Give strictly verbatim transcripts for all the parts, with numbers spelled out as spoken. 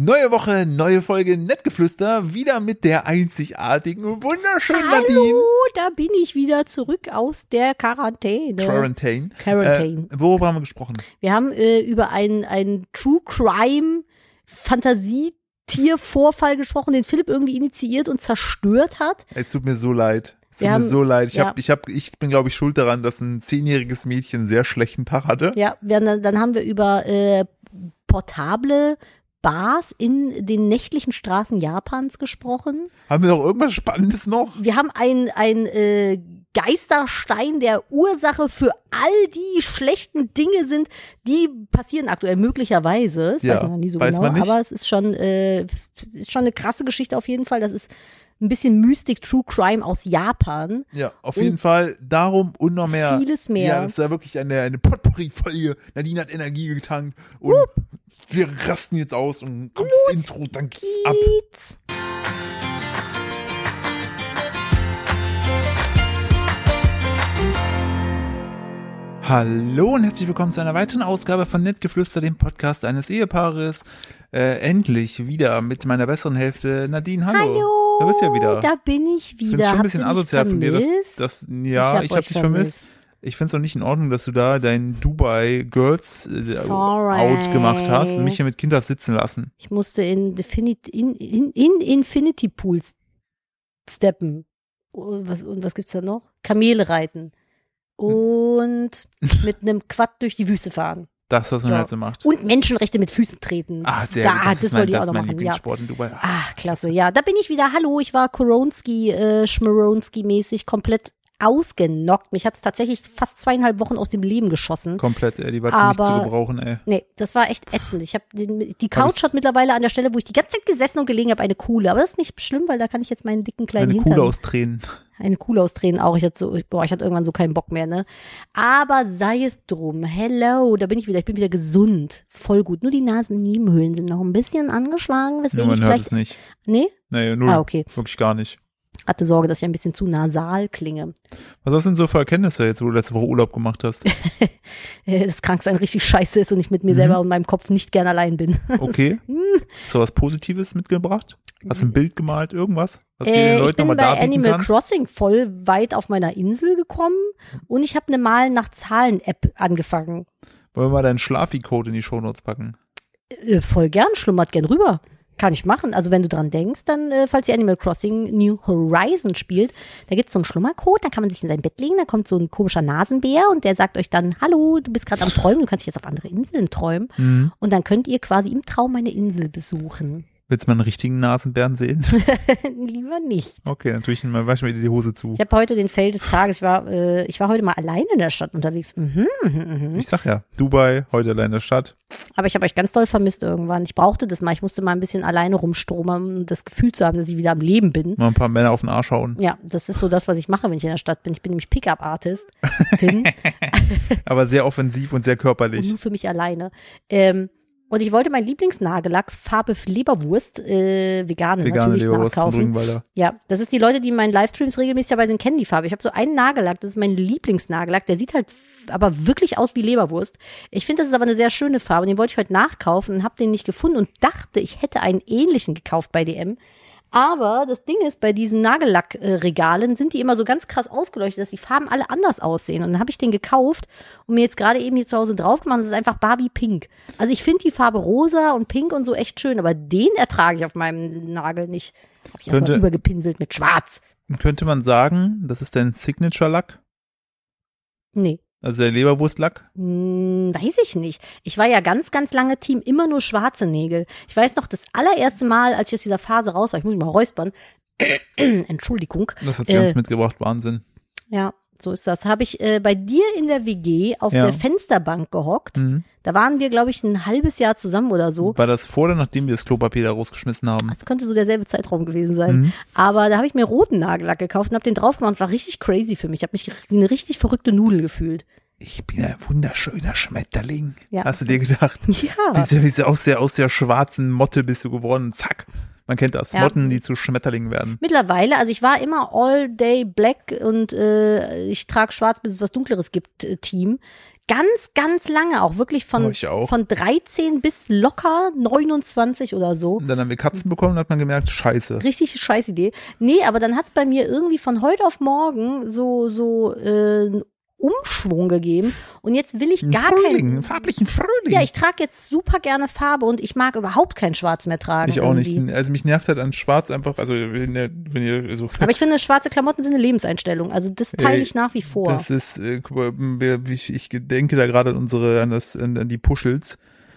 Neue Woche, neue Folge Nettgeflüster, wieder mit der einzigartigen, wunderschönen Hallo, Nadine. da bin ich wieder zurück aus der Quarantäne. Quarantäne. Quarantäne. Äh, worüber haben wir gesprochen? Wir haben äh, über einen, einen True Crime Fantasietiervorfall gesprochen, den Philipp irgendwie initiiert und zerstört hat. Es tut mir so leid. Es tut Wir mir haben- so leid. Ich, ja. hab, ich, hab, ich bin, glaube ich, schuld daran, dass ein zehnjähriges Mädchen einen sehr schlechten Tag hatte. Ja, wir haben dann, dann haben wir über äh, portable Bars in den nächtlichen Straßen Japans gesprochen. Haben wir noch irgendwas Spannendes noch? Wir haben ein, ein äh, Geisterstein, der Ursache für all die schlechten Dinge sind, die passieren aktuell möglicherweise. Das Ja, weiß man noch nie so weiß genau, man nicht. aber es ist schon, äh, ist schon eine krasse Geschichte auf jeden Fall. Das ist ein bisschen Mystic True Crime aus Japan. Ja, auf Und jeden Fall darum und noch mehr. vieles mehr. Ja, das ist ja wirklich eine, eine Potpourri-Folge. Nadine hat Energie getankt und wir rasten jetzt aus und kommt das Intro, dann geht's ab. Geht's. Hallo und herzlich willkommen zu einer weiteren Ausgabe von Nettgeflüster, dem Podcast eines Ehepaares. Äh, endlich wieder mit meiner besseren Hälfte Nadine. Hallo. Hallo, Da bist du ja wieder. da bin ich Ich wieder. finde es schon ein Habt bisschen ihr mich asozial von dir, dass, vermisst? dass ja, hab ich habe euch dich vermisst. Ich finde es auch nicht in Ordnung, dass du da dein Dubai Girls äh, Sorry. Out gemacht hast und mich hier mit Kindern sitzen lassen. Ich musste in, Definit- in, in, in Infinity Pools steppen. Und was, und was gibt's da noch? Kamele reiten. Und mit einem Quad durch die Wüste fahren. Das, was man So. halt so macht. Und Menschenrechte mit Füßen treten. Ah, sehr da, gut. Das, das ist mein, wollte ich das auch ist noch mein machen. Ja. Lieblingssport in Dubai. Ach, klasse. Ja, da bin ich wieder. Hallo, ich war Koronski, äh, Schmoronski-mäßig komplett ausgenockt. Mich hat es tatsächlich fast zweieinhalb Wochen aus dem Leben geschossen. Komplett, ey, die war ziemlich Aber- zu gebrauchen, ey. Nee, das war echt ätzend. Ich habe die Hab Couch ich's- hat mittlerweile an der Stelle, wo ich die ganze Zeit gesessen und gelegen habe, eine Kuhle. Aber das ist nicht schlimm, weil da kann ich jetzt meinen dicken kleinen Eine Hintern Kuhle aus Tränen. eine Kuhle ausdrehen auch. Ich hatte so, boah, ich hatte irgendwann so keinen Bock mehr, ne? Aber sei es drum. Hello, da bin ich wieder. Ich bin wieder gesund. Voll gut. Nur die Nasennebenhöhlen sind noch ein bisschen angeschlagen, Ja, weswegen man ich hört vielleicht. es nicht. Nee? Nee, null. Ah, okay. Wirklich gar nicht. Hatte Sorge, dass ich ein bisschen zu nasal klinge. Was hast du denn so für Erkenntnisse jetzt, wo du letzte Woche Urlaub gemacht hast? Äh, Das Kranksein richtig scheiße ist und ich mit mir Mhm. selber und meinem Kopf nicht gern allein bin. Okay. So was Positives mitgebracht? Hast du ein Bild gemalt? Irgendwas? Was du Äh, den ich Leuten bin nochmal bei darbieten Animal kannst? Crossing voll weit auf meiner Insel gekommen und ich habe eine Malen nach Zahlen-App angefangen. Wollen wir mal deinen Schlafi-Code in die Shownotes packen? Äh, voll gern, schlummert gern rüber. Kann ich machen. Also wenn du dran denkst, dann, äh, falls ihr Animal Crossing New Horizon spielt, da gibt's so einen Schlummercode, da kann man sich in sein Bett legen, da kommt so ein komischer Nasenbär und der sagt euch dann, hallo, du bist gerade am Träumen, du kannst dich jetzt auf andere Inseln träumen. Mhm. Und dann könnt ihr quasi im Traum eine Insel besuchen. Willst du mal einen richtigen Nasenbären sehen? Lieber nicht. Okay, natürlich, mal wasch mir die Hose zu. Ich habe heute den Fail des Tages, ich war, äh, ich war heute mal alleine in der Stadt unterwegs. Mhm, mhm, mhm. Ich sag ja, Dubai, heute allein in der Stadt. Aber ich habe euch ganz doll vermisst irgendwann. Ich brauchte das mal, ich musste mal ein bisschen alleine rumstromen, um das Gefühl zu haben, dass ich wieder am Leben bin. Mal ein paar Männer auf den Arsch hauen. Ja, das ist so das, was ich mache, wenn ich in der Stadt bin. Ich bin nämlich Pickup-Artist. Tin. Aber sehr offensiv und sehr Und körperlich. nur für mich alleine. Ähm, und ich wollte meinen Lieblingsnagellack, Farbe Leberwurst, äh, vegane, Vegane natürlich Leberwurst von nachkaufen. Rügenwalder. Ja, das ist die Leute, die in meinen Livestreams regelmäßig dabei sind, kennen die Farbe. Ich habe so einen Nagellack, das ist mein Lieblingsnagellack. Der sieht halt f- aber wirklich aus wie Leberwurst. Ich finde, das ist aber eine sehr schöne Farbe. Den wollte ich heute nachkaufen und habe den nicht gefunden und dachte, ich hätte einen ähnlichen gekauft bei D M. Aber das Ding ist, bei diesen Nagellackregalen sind die immer so ganz krass ausgeleuchtet, dass die Farben alle anders aussehen. Und dann habe ich den gekauft und mir jetzt gerade eben hier zu Hause drauf gemacht. Das ist einfach Barbie Pink. Also ich finde die Farbe rosa und pink und so echt schön, aber den ertrage ich auf meinem Nagel nicht. Habe ich erstmal Könnte- übergepinselt mit schwarz. Könnte man sagen, das ist dein Signature-Lack? Nee. Also der Leberwurstlack? Hm, weiß ich nicht. Ich war ja ganz, ganz lange Team immer nur schwarze Nägel. Ich weiß noch, das allererste Mal, als ich aus dieser Phase raus war, ich muss mich mal räuspern, Entschuldigung. Das hat sie Äh, uns mitgebracht, Wahnsinn. Ja, so ist das. Habe ich äh, bei dir in der W G auf Ja. der Fensterbank gehockt. Mhm. Da waren wir, glaube ich, ein halbes Jahr zusammen oder so. War das vor oder nachdem wir das Klopapier da rausgeschmissen haben? Das könnte so derselbe Zeitraum gewesen sein. Mhm. Aber da habe ich mir roten Nagellack gekauft und habe den drauf gemacht. Es war richtig crazy für mich. Ich habe mich wie eine richtig verrückte Nudel gefühlt. Ich bin ein wunderschöner Schmetterling. Ja. Hast du dir gedacht? Ja. Wie, sie- wie sie aus, der, aus der schwarzen Motte bist du geworden? Zack. Man kennt das. Ja. Motten, die zu Schmetterlingen werden. Mittlerweile, also ich war immer all day black und äh, ich trage schwarz, bis es was Dunkleres gibt, äh, Team. ganz, ganz lange, auch wirklich von, Oh, ich auch. von dreizehn bis locker neunundzwanzig oder so. Und dann haben wir Katzen bekommen und hat man gemerkt, scheiße. Richtig scheiß Idee. Nee, aber dann hat's bei mir irgendwie von heute auf morgen so, so, äh, einen Umschwung gegeben. Und jetzt will ich Ein gar Frühling, keinen. einen farblichen Frühling. Ja, ich trage jetzt super gerne Farbe und ich mag überhaupt kein Schwarz mehr tragen. Ich auch irgendwie. nicht. Also mich nervt halt an Schwarz einfach, also wenn ihr, wenn ihr so. Aber ich finde, schwarze Klamotten sind eine Lebenseinstellung. Also das teile ich nach wie vor. Das ist, äh, guck mal, wir- ich, ich denke da gerade an unsere, an das, an, an die Puschels.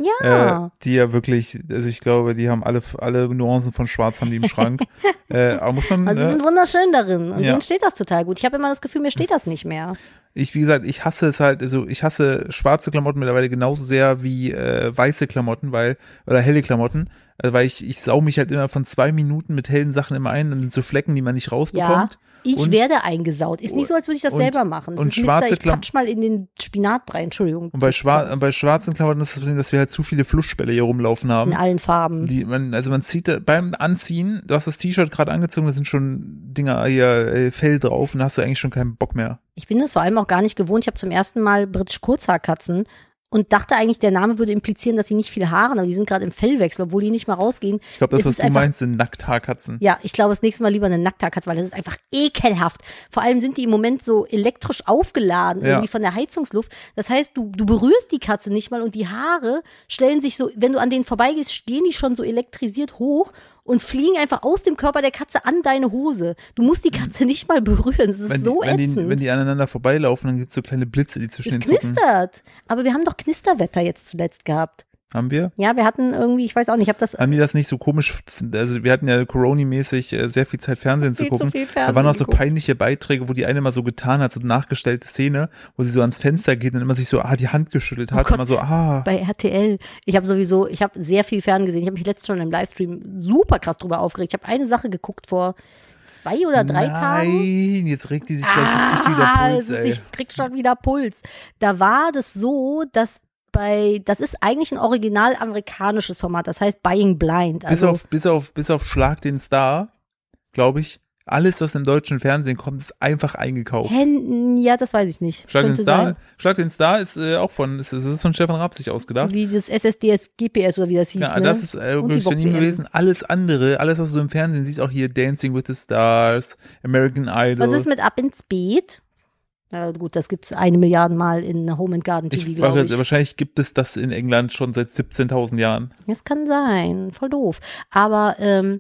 Ja. Äh, die ja wirklich, also ich glaube, die haben alle, alle Nuancen von Schwarz haben die im Schrank. äh, aber muss man, Also sie äh, sind wunderschön darin und ja. denen steht das total gut. Ich habe immer das Gefühl, mir steht das nicht mehr. ich, wie gesagt, ich hasse es halt, also ich hasse schwarze Klamotten mittlerweile genauso sehr wie äh, weiße Klamotten, weil, oder helle Klamotten, äh, weil ich, ich sau mich halt immer von zwei Minuten mit hellen Sachen immer ein, dann sind so Flecken, die man nicht Ja, rausbekommt. ich Und- werde eingesaut. Ist nicht so, als würde ich das und- selber machen. Das und ist Mister, schwarze ich Klam- patsch mal in den Spinatbrei, Entschuldigung. Und bei, schwar und bei schwarzen Klamotten ist das Problem, dass wir halt zu viele Flussspelle hier rumlaufen haben. In allen Farben. Die man, also man zieht da, beim Anziehen, du hast das T-Shirt gerade angezogen, da sind schon Dinger hier, äh, Fell drauf und da hast du eigentlich schon keinen Bock mehr. Ich bin das vor allem auch gar nicht gewohnt. Ich habe zum ersten Mal britisch Kurzhaarkatzen und dachte eigentlich, der Name würde implizieren, dass sie nicht viele Haare haben, aber die sind gerade im Fellwechsel, obwohl die nicht mal rausgehen. Ich glaube, das, Es was ist du einfach- meinst, sind Nackthaarkatzen. Ja, ich glaube, das nächste Mal lieber eine Nackthaarkatze, weil das ist einfach ekelhaft. Vor allem sind die im Moment so elektrisch aufgeladen, Ja. irgendwie von der Heizungsluft. Das heißt, du, du berührst die Katze nicht mal und die Haare stellen sich so, wenn du an denen vorbeigehst, stehen die schon so elektrisiert hoch und fliegen einfach aus dem Körper der Katze an deine Hose. Du musst die Katze nicht mal berühren. Das ist Wenn, so die, wenn, die, ätzend. wenn die aneinander vorbeilaufen, dann gibt's so kleine Blitze, die zwischen es den Zucken. knistert. Aber wir haben doch Knisterwetter jetzt zuletzt gehabt. Haben wir? Ja, wir hatten irgendwie, ich weiß auch nicht, ich habe das Haben die das nicht so komisch, also wir hatten ja Corona-mäßig äh, sehr viel Zeit Fernsehen zu viel zu gucken. viel Da Fernsehen waren auch so geguckt. peinliche Beiträge, wo die eine mal so getan hat, so nachgestellte Szene, wo sie so ans Fenster geht und immer sich so ah, die Hand geschüttelt hat. Oh Gott. immer so, ah. bei R T L. Ich habe sowieso, ich habe sehr viel fern gesehen. Ich habe mich letztens schon im Livestream super krass drüber aufgeregt. Ich habe eine Sache geguckt vor zwei oder drei Nein, Tagen. jetzt regt die sich gleich, jetzt kriegt die wieder Ah, Puls, es ist, ey. ich krieg schon wieder Puls. Da war das so, dass bei, das ist eigentlich ein original amerikanisches Format, das heißt Buying Blind. Bis Also, auf, bis auf, bis auf Schlag den Star, glaube ich, alles, was im deutschen Fernsehen kommt, ist einfach eingekauft. Hen, ja, das weiß ich nicht. Schlag den Könnte Star, sein. Schlag den Star ist äh, auch von, ist, ist, ist von Stefan Raab sich ausgedacht. Wie das S S D S G P S oder wie das hieß. Ja, ne? das ist äh, Und die wirklich von ihm Bock-W M. gewesen. Alles andere, alles, was du im Fernsehen siehst, auch hier Dancing with the Stars, American Idol. Was ist mit Ab ins Beet? Na gut, das gibt's eine Milliarde Mal in Home and Garden T V, ich glaube frage, ich. wahrscheinlich gibt es das in England schon seit siebzehntausend Jahren. Das kann sein, voll doof. Aber ähm,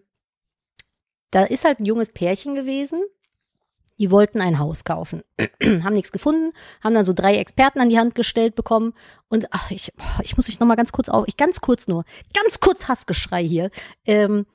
da ist halt ein junges Pärchen gewesen, die wollten ein Haus kaufen, haben nichts gefunden, haben dann so drei Experten an die Hand gestellt bekommen und ach, ich, boah, ich muss mich noch mal ganz kurz auf, ich ganz kurz nur, ganz kurz Hassgeschrei hier. Ähm,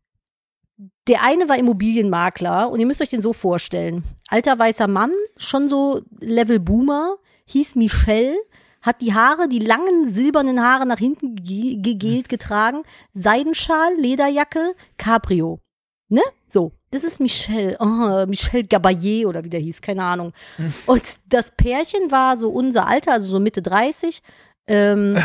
der eine war Immobilienmakler und ihr müsst euch den so vorstellen. Alter weißer Mann, schon so Level Boomer, hieß Michel, hat die Haare, die langen silbernen Haare nach hinten ge- gegelt getragen, Seidenschal, Lederjacke, Cabrio. Ne? So, das ist Michel, oh, Michel Gabayé oder wie der hieß, keine Ahnung. Und das Pärchen war so unser Alter, also so Mitte dreißig. Ähm,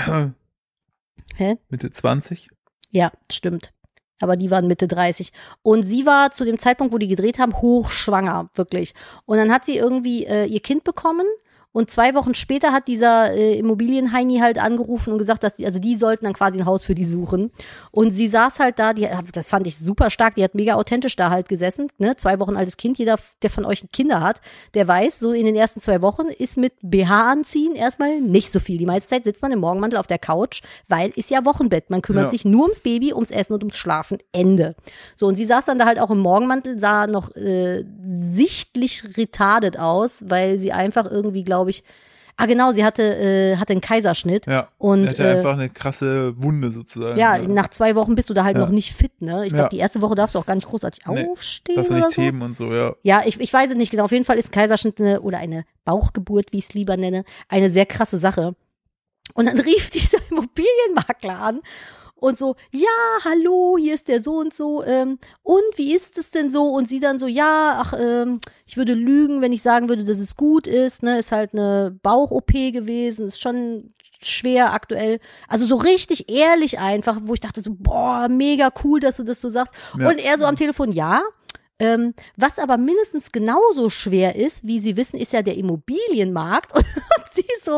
hä? Mitte zwanzig. Ja, stimmt. Aber die waren Mitte dreißig. Und sie war zu dem Zeitpunkt, wo die gedreht haben, hochschwanger, wirklich. Und dann hat sie irgendwie äh, ihr Kind bekommen. Und zwei Wochen später hat dieser äh, Immobilienheini halt angerufen und gesagt, dass die, also die sollten dann quasi ein Haus für die suchen. Und sie saß halt da, die, das fand ich super stark, die hat mega authentisch da halt gesessen, ne, zwei Wochen altes Kind, jeder, der von euch Kinder hat, der weiß, so in den ersten zwei Wochen ist mit B H anziehen erstmal nicht so viel. Die meiste Zeit sitzt man im Morgenmantel auf der Couch, weil ist ja Wochenbett, man kümmert Ja. sich nur ums Baby, ums Essen und ums Schlafen, Ende. So, und sie saß dann da halt auch im Morgenmantel, sah noch äh, sichtlich retardet aus, weil sie einfach irgendwie, glaube ich, ah genau, sie hatte, äh, hatte einen Kaiserschnitt. Ja. Und, er hatte äh, einfach eine krasse Wunde sozusagen. Ja, nach zwei Wochen bist du da halt Ja. noch nicht fit, ne? Ich glaube, Ja. die erste Woche darfst du auch gar nicht großartig Nee, aufstehen Dass du oder nichts so. heben und so, ja. Ja, ich, ich weiß es nicht genau. Auf jeden Fall ist ein Kaiserschnitt eine, oder eine Bauchgeburt, wie ich es lieber nenne, eine sehr krasse Sache. Und dann rief dieser Immobilienmakler an und so, ja, hallo, hier ist der so und so, ähm, und wie ist es denn so? Und sie dann so, ja, ach, ähm, ich würde lügen, wenn ich sagen würde, dass es gut ist, ne, ist halt eine Bauch-O P gewesen, ist schon schwer aktuell. Also so richtig ehrlich einfach, wo ich dachte so, boah, mega cool, dass du das so sagst. Ja. Und er so am Telefon, ja, ähm, was aber mindestens genauso schwer ist, wie Sie wissen, ist ja der Immobilienmarkt. Und sie so,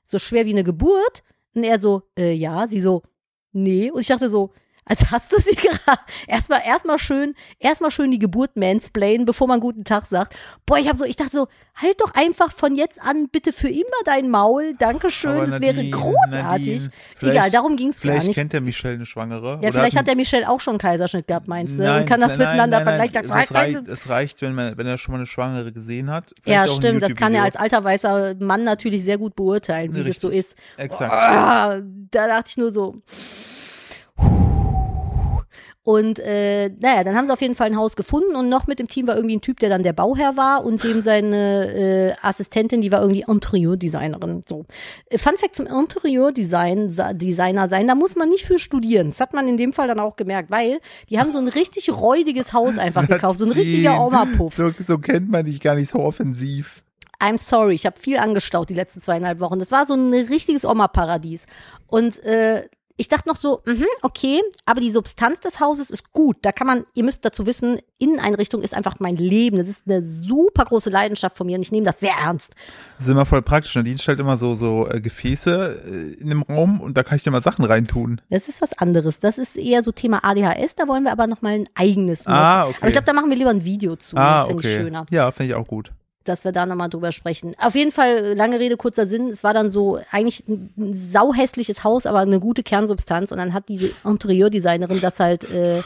so schwer wie eine Geburt? Und er so, äh, ja. Sie so, nee. Und ich dachte so, als hast du sie gerade erstmal erstmal schön erstmal schön die Geburt mansplainen, bevor man guten Tag sagt. Boah, ich habe so ich dachte so, halt doch einfach von jetzt an bitte für immer dein Maul. Dankeschön, Aber das Nadine, wäre großartig. Nadine, Egal, darum ging's gar nicht. Vielleicht kennt der Michelle eine Schwangere. Ja, vielleicht hat der Michelle auch schon einen Kaiserschnitt gehabt, meinst du? Nein, und kann das nein, miteinander nein, nein, vergleichen. nein. Es reicht, es reicht, wenn man wenn er schon mal eine Schwangere gesehen hat. Ja, auch ein stimmt, das kann er YouTube-Video. als alter weißer Mann natürlich sehr gut beurteilen, wie Richtig, das so ist. exakt. Oh, da dachte ich nur so. Und äh, naja, dann haben sie auf jeden Fall ein Haus gefunden und noch mit dem Team war irgendwie ein Typ, der dann der Bauherr war und dem seine äh, Assistentin, die war irgendwie Interieur-Designerin. So. Fun Fact zum Interieur-Design, Designer sein, da muss man nicht für studieren. Das hat man in dem Fall dann auch gemerkt, weil die haben so ein richtig räudiges Haus einfach gekauft, so ein richtiger Oma-Puff. So, so kennt man dich gar nicht so offensiv. I'm sorry, ich habe viel angestaut die letzten zweieinhalb Wochen. Das war so ein richtiges Oma-Paradies. Und äh, ich dachte noch so, mh, okay, aber die Substanz des Hauses ist gut. Da kann man, ihr müsst dazu wissen, Inneneinrichtung ist einfach mein Leben. Das ist eine super große Leidenschaft von mir und ich nehme das sehr ernst. Das ist immer voll praktisch. Nadine stellt immer so, so äh, Gefäße äh, in dem Raum und da kann ich dir mal Sachen reintun. Das ist was anderes. Das ist eher so Thema A D H S. Da wollen wir aber noch mal ein eigenes machen. Ah, okay. Aber ich glaube, da machen wir lieber ein Video zu. Ah, das finde okay. ich schöner. Ja, finde ich auch gut. Dass wir da nochmal drüber sprechen. Auf jeden Fall, lange Rede, kurzer Sinn, es war dann so eigentlich ein, ein sauhässliches Haus, aber eine gute Kernsubstanz und dann hat diese Interieurdesignerin das halt äh,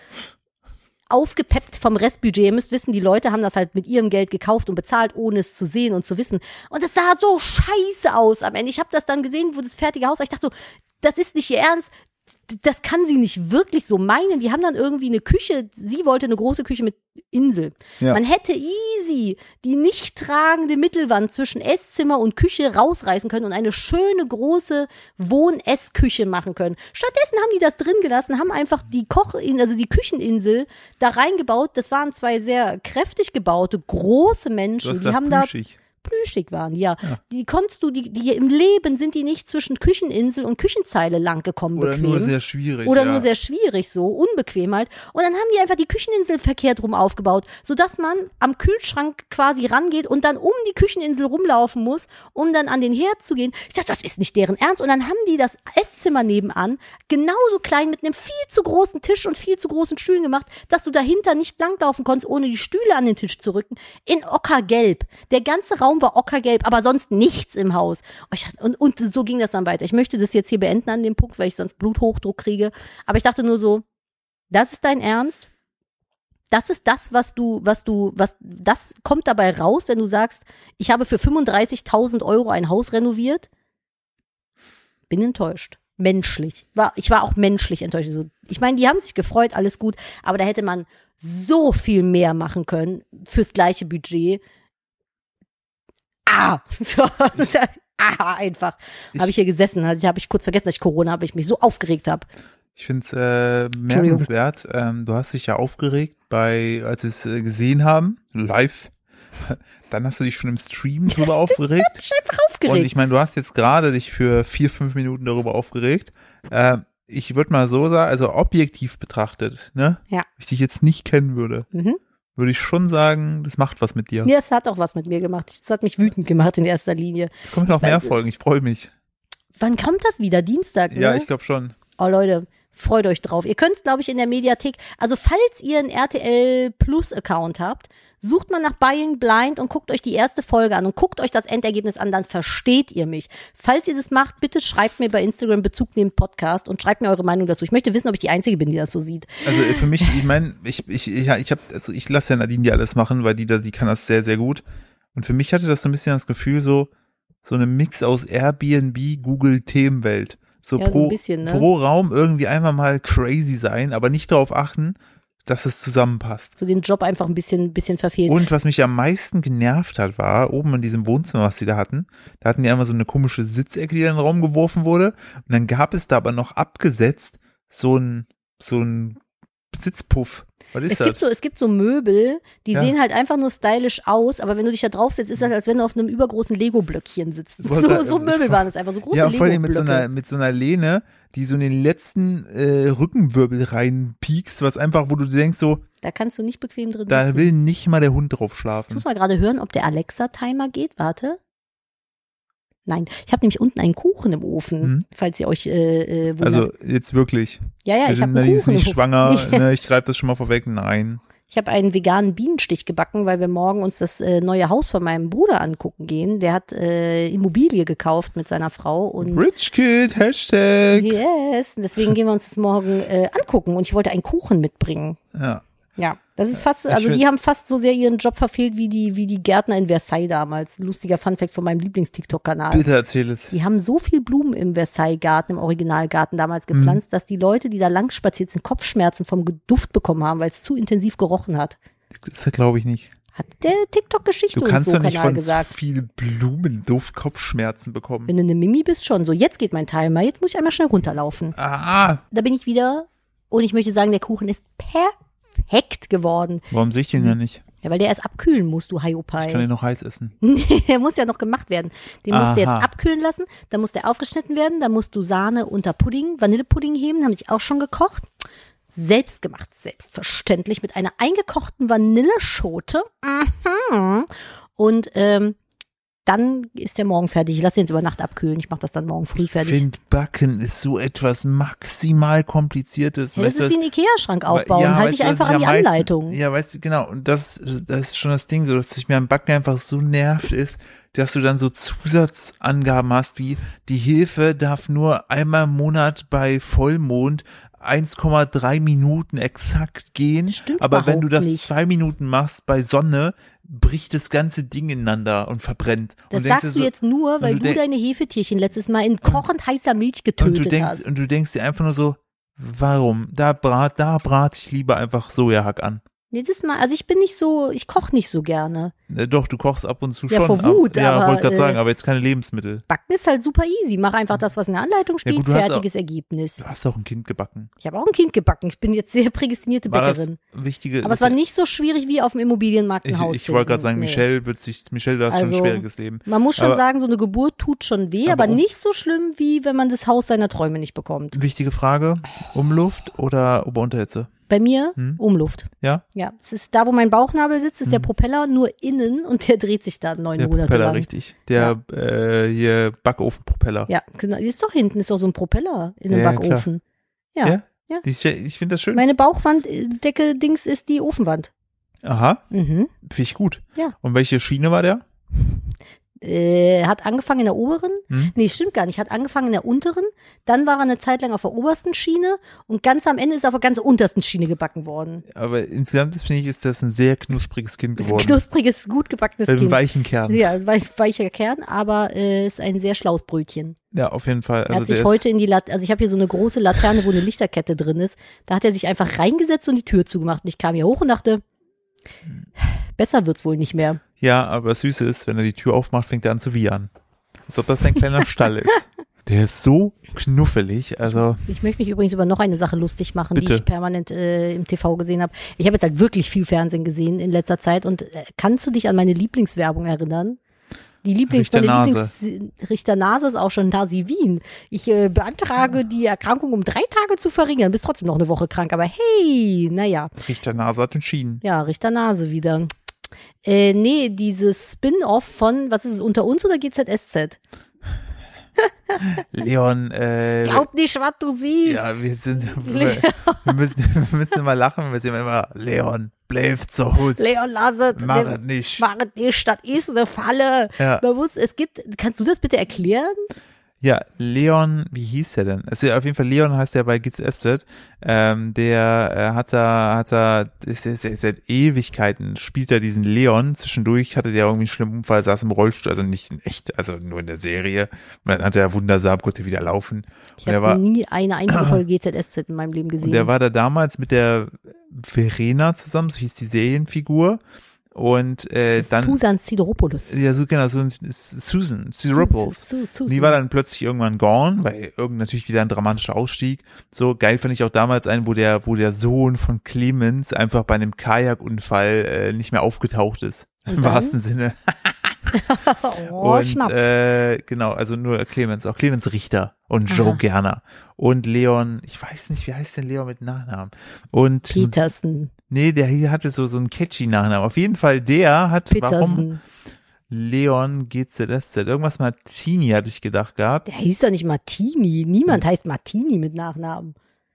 aufgepeppt vom Restbudget. Ihr müsst wissen, die Leute haben das halt mit ihrem Geld gekauft und bezahlt, ohne es zu sehen und zu wissen. Und es sah so scheiße aus am Ende. Ich habe das dann gesehen, wo das fertige Haus war. Ich dachte so, das ist nicht ihr Ernst. Das kann sie nicht wirklich so meinen. Die haben dann irgendwie eine Küche, sie wollte eine große Küche mit Insel. Ja. Man hätte easy die nicht tragende Mittelwand zwischen Esszimmer und Küche rausreißen können und eine schöne große Wohn-Essküche machen können. Stattdessen haben die das drin gelassen, haben einfach die Koch, also die Kücheninsel da reingebaut. Das waren zwei sehr kräftig gebaute, große Menschen. Die haben da plüschig waren, ja. ja. Die konntest du, die, die im Leben sind die nicht zwischen Kücheninsel und Küchenzeile lang gekommen. Oder bequem. nur sehr schwierig. Oder ja. nur sehr schwierig, so unbequem halt. Und dann haben die einfach die Kücheninsel verkehrt rum aufgebaut, sodass man am Kühlschrank quasi rangeht und dann um die Kücheninsel rumlaufen muss, um dann an den Herd zu gehen. Ich dachte, das ist nicht deren Ernst. Und dann haben die das Esszimmer nebenan genauso klein mit einem viel zu großen Tisch und viel zu großen Stühlen gemacht, dass du dahinter nicht langlaufen konntest, ohne die Stühle an den Tisch zu rücken. In Ockergelb. Der ganze Raum war ockergelb, aber sonst nichts im Haus. Und, und so ging das dann weiter. Ich möchte das jetzt hier beenden an dem Punkt, weil ich sonst Bluthochdruck kriege. Aber ich dachte nur so, das ist dein Ernst? Das ist das, was du, was du, was, das kommt dabei raus, wenn du sagst, ich habe für fünfunddreißigtausend Euro ein Haus renoviert? Bin enttäuscht. Menschlich. War, ich war auch menschlich enttäuscht. Ich meine, die haben sich gefreut, alles gut, aber da hätte man so viel mehr machen können fürs gleiche Budget. Ah, so, ah, einfach. Habe ich hier gesessen, also, habe ich kurz vergessen, dass ich Corona habe, weil ich mich so aufgeregt habe. Ich finde es äh, merkenswert. Ähm, du hast dich ja aufgeregt, bei, als wir es äh, gesehen haben, live. Dann hast du dich schon im Stream drüber aufgeregt. Ich bin einfach aufgeregt. Und ich meine, du hast jetzt gerade dich für vier, fünf Minuten darüber aufgeregt. Äh, ich würde mal so sagen, also objektiv betrachtet, ne? Ja. Wenn ich dich jetzt nicht kennen würde. Mhm. Würde ich schon sagen, das macht was mit dir. Ja, es hat auch was mit mir gemacht. Es hat mich wütend gemacht in erster Linie. Es kommen noch mehr Folgen, ich freue mich. Wann kommt das wieder? Dienstag, ne? Ja, ich glaube schon. Oh Leute, freut euch drauf. Ihr könnt es, glaube ich, in der Mediathek, also falls ihr einen R T L Plus Account habt, sucht mal nach Buying Blind und guckt euch die erste Folge an und guckt euch das Endergebnis an, dann versteht ihr mich. Falls ihr das macht, bitte schreibt mir bei Instagram Bezug nehmend Podcast und schreibt mir eure Meinung dazu. Ich möchte wissen, ob ich die Einzige bin, die das so sieht. Also für mich, ich meine, ich, ich, ja, ich habe, also ich lasse ja Nadine die alles machen, weil die da, die kann das sehr, sehr gut. Und für mich hatte das so ein bisschen das Gefühl, so, so eine Mix aus Airbnb, Google, Themenwelt. So, ja, pro, so ein bisschen, ne? pro Raum irgendwie einmal mal crazy sein, aber nicht darauf achten, dass es zusammenpasst. So den Job einfach ein bisschen, bisschen verfehlt. Und was mich am meisten genervt hat, war, oben in diesem Wohnzimmer, was die da hatten, da hatten die einmal so eine komische Sitzecke, die in den Raum geworfen wurde. Und dann gab es da aber noch abgesetzt so ein, so ein Sitzpuff. Was ist es das? gibt so, es gibt so Möbel, die Ja. sehen halt einfach nur stylisch aus, aber wenn du dich da draufsetzt, ist das, als wenn du auf einem übergroßen Lego-Blöckchen sitzt. So, Wollte- so Möbel waren es einfach, so große Ja, vor allem Lego-Blöcke. mit so einer, mit so einer Lehne, die so in den letzten äh, Rückenwirbel reinpiekst, was einfach, wo du denkst so, Da kannst du nicht bequem drin da sitzen. will nicht mal der Hund drauf Ich schlafen. muss mal gerade hören, ob der Alexa-Timer geht. Warte. Nein, ich habe nämlich unten einen Kuchen im Ofen, Mhm. falls ihr euch äh, äh, wundert. Also jetzt wirklich. ja, ja, Wir ich sind habe einen die ist Kuchen im nicht Ofen. schwanger, ne, ich greife das schon mal vorweg, nein. Ich habe einen veganen Bienenstich gebacken, weil wir morgen uns das äh, neue Haus von meinem Bruder angucken gehen. Der hat äh, Immobilie gekauft mit seiner Frau und Rich Kid, Hashtag. yes, deswegen gehen wir uns das morgen äh, angucken und ich wollte einen Kuchen mitbringen. Ja. Ja, das ist fast, Ich also will- die haben fast so sehr ihren Job verfehlt wie die, wie die Gärtner in Versailles damals. Lustiger Funfact von meinem Lieblings-TikTok-Kanal. Bitte erzähl es. Die haben so viel Blumen im Versailles-Garten, im Originalgarten damals Mhm. gepflanzt, dass die Leute, die da lang spaziert sind, Kopfschmerzen vom Duft bekommen haben, weil es zu intensiv gerochen hat. Das glaube ich nicht. Hat der TikTok-Geschichte Du und kannst so doch nicht Kanal von gesagt. zu viel Blumenduft Kopfschmerzen bekommen. Wenn du eine Mimi bist, schon so. Jetzt geht mein Timer, jetzt muss ich einmal schnell runterlaufen. Ah, Da bin ich wieder und ich möchte sagen, der Kuchen ist perfekt geworden. warum sehe ich den ja nicht? Ja, weil der erst abkühlen muss, du Ich kann Haiopai. den noch heiß essen. Der muss ja noch gemacht werden. Den musst du jetzt Aha. abkühlen lassen, dann muss der aufgeschnitten werden, dann musst du Sahne unter Pudding, Vanillepudding heben, habe ich auch schon gekocht. Selbst gemacht, selbstverständlich, mit einer eingekochten Vanilleschote. Mhm. Und ähm, dann ist der morgen fertig. Ich lasse den jetzt über Nacht abkühlen. Ich mache das dann morgen früh Ich fertig. finde, Backen ist so etwas maximal Kompliziertes. Ja, das Weißt ist du, wie ein Ikea-Schrank aufbauen. Ja, Halte weißt ich du, was einfach ich an die am meisten- Anleitung. Ja, weißt du, genau. Und das, das ist schon das Ding, so, dass sich mir am Backen einfach so nervt ist, dass du dann so Zusatzangaben hast, wie die Hefe darf nur einmal im Monat bei Vollmond eins Komma drei Minuten exakt gehen. Stimmt aber wenn du überhaupt das nicht. zwei Minuten machst bei Sonne, bricht das ganze Ding ineinander und verbrennt. Das und denkst sagst dir du jetzt nur, weil du du, denk- deine Hefetierchen letztes Mal in kochend heißer Milch getötet und du denkst, hast. und du denkst dir einfach nur so, warum? Da brat, da brat ich lieber einfach Sojahack an. Nee, das mal, also ich bin nicht so, ich koche nicht so gerne. Äh, Doch, du kochst ab und zu Ja, schon. vor Wut, ab, ja, aber, wollte gerade äh, sagen, aber jetzt keine Lebensmittel. Backen ist halt super easy. Mach einfach das, was in der Anleitung steht, gut, du hast fertiges Ergebnis. Du hast doch ein Kind gebacken. Ich habe auch ein Kind gebacken. Ich bin jetzt sehr prädestinierte War das Bäckerin. wichtige? Aber es war nicht so schwierig wie auf dem Immobilienmarkt ein Ich, Haus ich wollte gerade finden. sagen, Nee. Michelle wird sich, Michelle, du hast schon Also, ein schwieriges Leben. Man muss schon Aber- sagen, so eine Geburt tut schon weh, Aber aber, um- nicht so schlimm, wie wenn man das Haus seiner Träume nicht bekommt. Wichtige Frage: Umluft oder Ober-Unterhitze? Bei mir Hm? Umluft. Ja, Ja, es ist da, wo mein Bauchnabel sitzt, ist der Propeller nur innen und der dreht sich da neun der Monate Propeller, lang. richtig. Der äh, hier Backofenpropeller. Ja, genau. Die ist doch hinten, ist doch so ein Propeller in dem Ja, Backofen. Ja. Ja? Ja. Die ist ja- ich finde das schön. Meine Bauchwanddecke-Dings ist die Ofenwand. Aha, Mhm. finde ich gut. Ja. Und welche Schiene war der? Äh, hat angefangen in der oberen. Hm? Nee, stimmt gar nicht. Hat angefangen in der unteren. Dann war er eine Zeit lang auf der obersten Schiene und ganz am Ende ist er auf der ganz untersten Schiene gebacken worden. Aber insgesamt finde ich, ist das ein sehr knuspriges Kind Das ist ein geworden. knuspriges, gut gebackenes Mit einem Kind. weichen Kern. Ja, ein weich, weicher Kern, aber äh, ist ein sehr schlaues Brötchen. Ja, auf jeden Fall. Er Also hat der sich ist- heute in die Lat also ich habe hier so eine große Laterne, wo eine Lichterkette drin ist. Da hat er sich einfach reingesetzt und die Tür zugemacht. Und ich kam hier hoch und dachte, besser wird's wohl nicht mehr. Ja, aber das Süße ist, wenn er die Tür aufmacht, fängt er an zu wiehern. Als ob das ein kleiner Stall ist. Der ist so knuffelig, also Ich möchte mich übrigens über noch eine Sache lustig machen, Bitte. die ich permanent äh, im T V gesehen habe. Ich habe jetzt halt wirklich viel Fernsehen gesehen in letzter Zeit und äh, kannst du dich an meine Lieblingswerbung erinnern? Die Lieblings Richter meine Nase. Lieblings Richter Nase ist auch schon Nasi Wien. Ich äh, beantrage die Erkrankung um drei Tage zu verringern. Bist trotzdem noch eine Woche krank, aber hey, naja. Richter Nase hat entschieden. Ja, Richter Nase wieder. Äh, nee, dieses Spin-off von, was ist es, Unter uns oder G Z S Z? Leon, äh, Glaub nicht, was du siehst. ja, wir sind, wir, wir müssen, wir müssen immer lachen, wir sind immer, Leon, bleib zu Hause. Leon, lass es. Mach Ne- es nicht. Mach es nicht, das ist eine Falle. Ja. Man muss, es gibt, kannst du das bitte erklären? Ja, Leon, wie hieß der denn? Also auf jeden Fall Leon heißt der bei G Z S Z. Ähm, der äh, hat da, hat da, ist, ist, ist, seit Ewigkeiten spielt er diesen Leon. Zwischendurch hatte der irgendwie einen schlimmen Unfall, saß im Rollstuhl, also nicht in echt, also nur in der Serie. Und dann hat er wundersam, konnte wieder laufen. Ich Und er habe war, nie eine einzige Folge G Z S Z in meinem Leben und gesehen. der war da damals mit der Verena zusammen, so hieß die Serienfigur. Und äh, dann, Susan Sideropoulos. ja, so genau, so ein- Susan, Sideropoulos. Su- Su- Susan. Die war dann plötzlich irgendwann gone, weil irgend natürlich wieder ein dramatischer Ausstieg. So geil fand ich auch damals einen, wo der, wo der Sohn von Clemens einfach bei einem Kajakunfall äh, nicht mehr aufgetaucht ist. Und Im dann? wahrsten Sinne. oh, und Schnapp. äh, genau, also nur Clemens, auch Clemens Richter und Joe Aha. Gerner. Und Leon, ich weiß nicht, wie heißt denn Leon mit Nachnamen? Und Petersen. nee, der hier hatte so, so einen catchy Nachnamen. Auf jeden Fall der hat, warum? Petersen. Leon G Z S Z. Irgendwas Martini hatte ich gedacht gehabt. Der hieß doch nicht Martini. Niemand heißt Martini mit Nachnamen.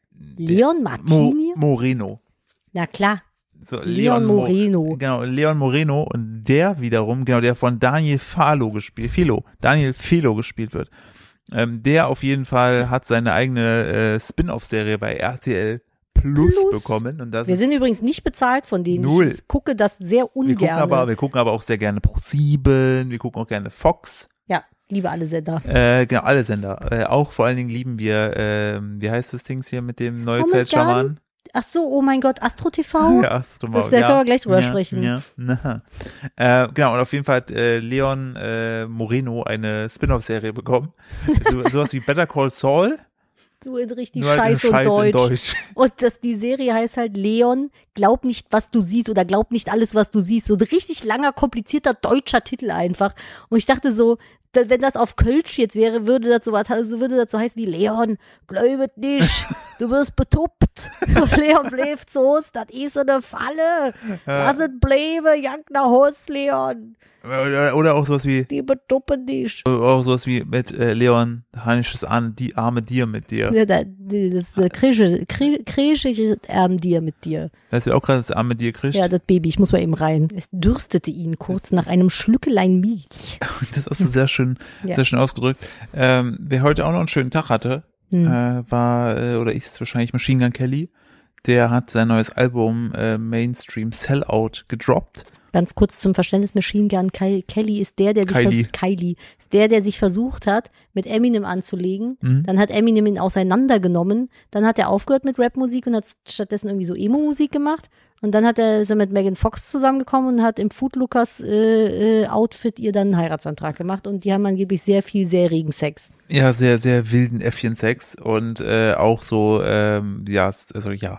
Leon Martini? Mo- Moreno. Na klar. So, Leon, Leon Moreno. Mo- genau, Leon Moreno und der wiederum, genau, der von Daniel Falo gespielt, Filo, Daniel Filo gespielt wird. Ähm, der auf jeden Fall hat seine eigene äh, Spin-off-Serie bei R T L Plus, Plus. bekommen. Und das Wir ist, sind übrigens nicht bezahlt von denen. Null. Ich gucke das sehr wir gucken ungern. aber, wir gucken aber auch sehr gerne Pro sieben, wir gucken auch gerne Fox. Ja, liebe alle Sender. Äh, genau, alle Sender. Äh, auch vor allen Dingen lieben wir, äh, wie heißt das Ding hier mit dem Neue Oh my Zeitschaman? Ach so, oh mein Gott, Astro T V? Ja, hast du mal, Das- da ja, können wir gleich drüber ja, sprechen. Ja, na. Äh, genau, und auf jeden Fall hat äh, Leon äh, Moreno eine Spin-off-Serie bekommen. So, sowas wie Better Call Saul, Nur in richtig nur halt in Scheiß und Scheiß Deutsch. in Deutsch. Und das, die Serie heißt halt Leon, glaub nicht, was du siehst oder glaub nicht alles, was du siehst. So ein richtig langer, komplizierter deutscher Titel einfach. Und ich dachte so, da, wenn das auf Kölsch jetzt wäre, würde das so was, also würde das so heißen wie Leon, glaubet nicht, du wirst betuppt. Leon bleibt so, das ist eine Falle. Lass es bleiben, jank nach Haus, Leon. Oder, oder auch sowas wie, Die betuppen dich. auch sowas wie mit äh, Leon, Hannisches an, die arme Dir mit dir. Ja, da, das das krische, krische Arm dir mit dir. Weißt du auch gerade das arme Dir kriegst? Ja, das Baby, ich muss mal eben rein. Es dürstete ihn kurz nach einem Schlückelein Milch. Das hast du sehr schön, Ja. sehr schön ausgedrückt. Ähm, wer heute auch noch einen schönen Tag hatte, Hm. äh, war, äh, oder ist wahrscheinlich Machine Gun Kelly. Der hat sein neues Album äh, Mainstream Sellout gedroppt. Ganz kurz zum Verständnis, Machine Gun Ky- Kelly ist der, der sich Kylie. vers- Kylie ist der, der sich versucht hat, mit Eminem anzulegen. Mhm. Dann hat Eminem ihn auseinandergenommen. Dann hat er aufgehört mit Rapmusik und hat stattdessen irgendwie so Emo-Musik gemacht. Und dann hat er, ist er mit Megan Fox zusammengekommen und hat im Foodlookers äh, äh, Outfit ihr dann einen Heiratsantrag gemacht. Und die haben angeblich sehr viel, sehr regen Sex. Ja, sehr, sehr wilden Äffchen-Sex und äh, auch so, ähm, ja, also ja.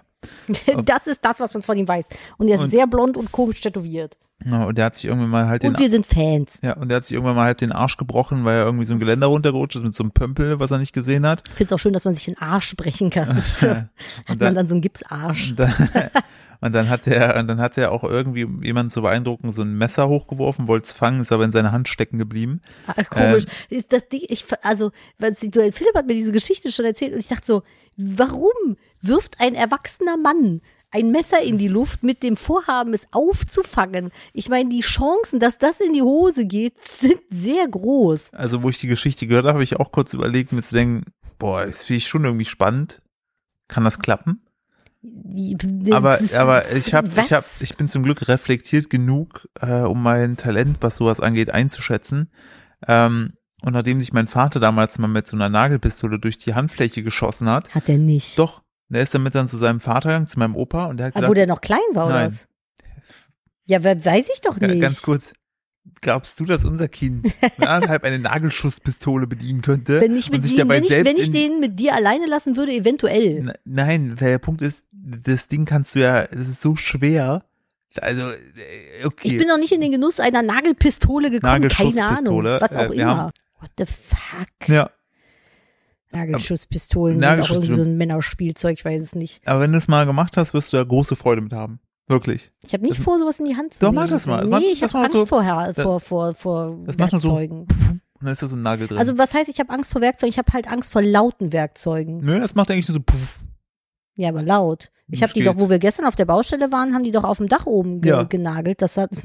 Das ist das, was man von ihm weiß. Und er ist Und- sehr blond und komisch tätowiert. Ja, und der hat sich irgendwann mal halt den, Und wir sind Fans. ja, und der hat sich irgendwann mal halt den Arsch gebrochen, weil er irgendwie so ein Geländer runtergerutscht ist mit so einem Pömpel, was er nicht gesehen hat. Ich finde es auch schön, dass man sich den Arsch brechen kann. So, hat Und man dann, dann so einen Gipsarsch. und dann, und dann hat er, und dann hat er auch irgendwie jemand zu beeindrucken so ein Messer hochgeworfen, wollte es fangen, ist aber in seiner Hand stecken geblieben. Ach, komisch. Ist das Ding, ich, also, weil sie, du, Philipp hat mir diese Geschichte schon erzählt und ich dachte so, warum wirft ein erwachsener Mann ein Messer in die Luft mit dem Vorhaben, es aufzufangen? Ich meine, die Chancen, dass das in die Hose geht, sind sehr groß. Also, wo ich die Geschichte gehört habe, habe ich auch kurz überlegt, mir zu denken, boah, das finde ich schon irgendwie spannend. Kann das klappen? Die- Aber, das ist- aber ich habe, ich habe, was? ich bin zum Glück reflektiert genug, äh, um mein Talent, was sowas angeht, einzuschätzen. Ähm, und nachdem sich mein Vater damals mal mit so einer Nagelpistole durch die Handfläche geschossen hat, Hat er nicht. doch, der ist damit dann zu seinem Vater gegangen, zu meinem Opa, und der hat Ah, gesagt, wo der noch klein war, oder Nein. was? Ja, we- weiß ich doch Ga- nicht. ganz kurz, glaubst du, dass unser Kind mit anderthalb eine Nagelschusspistole bedienen könnte Wenn ich, und mit sich ihm, dabei wenn ich, selbst wenn ich in, den mit dir alleine lassen würde, eventuell. N- Nein, weil der Punkt ist, das Ding kannst du ja, es ist so schwer. Also, äh, okay. Ich bin noch nicht in den Genuss einer Nagelpistole gekommen, keine Ahnung. Nagelschusspistole, Was auch äh, wir immer. haben- What the fuck? ja, Nagelschusspistolen sind auch Nagelschusspistole- irgendwie so ein Männerspielzeug, ich weiß es nicht. aber wenn du es mal gemacht hast, wirst du da große Freude mit haben. Wirklich. Ich habe nicht vor, sowas in die Hand zu Doch, nehmen. mach das mal. Das Nee, macht- ich das habe macht Angst so- vor, Her- das- vor, vor, vor Das macht nur so, Werkzeugen. und dann ist da so ein Nagel drin. Also was heißt, ich habe Angst vor Werkzeugen? Ich habe halt Angst vor lauten Werkzeugen. Nö, das macht eigentlich nur so, puff. Ja, aber laut. Ich habe die Geht. doch, wo wir gestern auf der Baustelle waren, haben die doch auf dem Dach oben ge Ja. genagelt. Das hat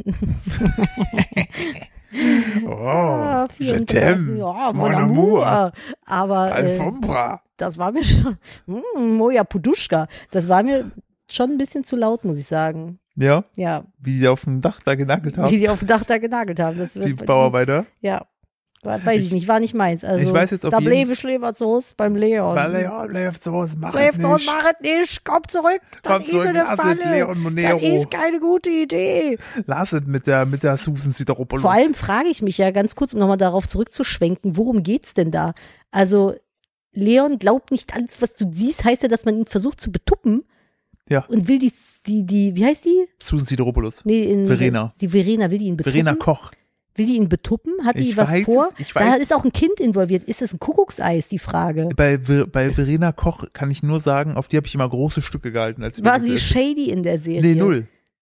Oh, Ah, je vierunddreißig. t'aime, Ja, mon mon amour, amour. Aber äh, Alfombra. das war mir schon, mm, Moja Puduschka, das war mir schon ein bisschen zu laut, muss ich sagen. Ja, Ja, wie die auf dem Dach da genagelt wie haben, die auf dem Dach da genagelt haben. Das, die Bauarbeiter. Ja, war- weiß ich, nicht, war nicht meins. Also, ich weiß jetzt auf da jeden- bleibe Schlebertsoß beim Leon. Weil Leon läuft so, es macht Schläft so, nicht. mach es nicht, komm zurück, das Komm ist zurück, eine lass es, Falle, Leon das Monero. ist keine gute Idee. Lass es mit der, mit der Susan Sideropoulos. Vor allem frage ich mich ja ganz kurz, um nochmal darauf zurückzuschwenken, worum geht's denn da? Also, Leon glaubt nicht alles, was du siehst, heißt ja, dass man ihn versucht zu betuppen. Ja. Und will die, die, die, wie heißt die? Susan Sideropoulos. Nee, in, Verena. Die Verena, will die ihn betuppen? Verena Koch. Will die ihn betuppen? Hat die Ich was weiß vor? es, ich Da weiß- ist auch ein Kind involviert. Ist es ein Kuckuckseis, die Frage? Bei, Ver- bei Verena Koch kann ich nur sagen, auf die habe ich immer große Stücke gehalten. Als War wir sie das- shady in der Serie? Nee, null.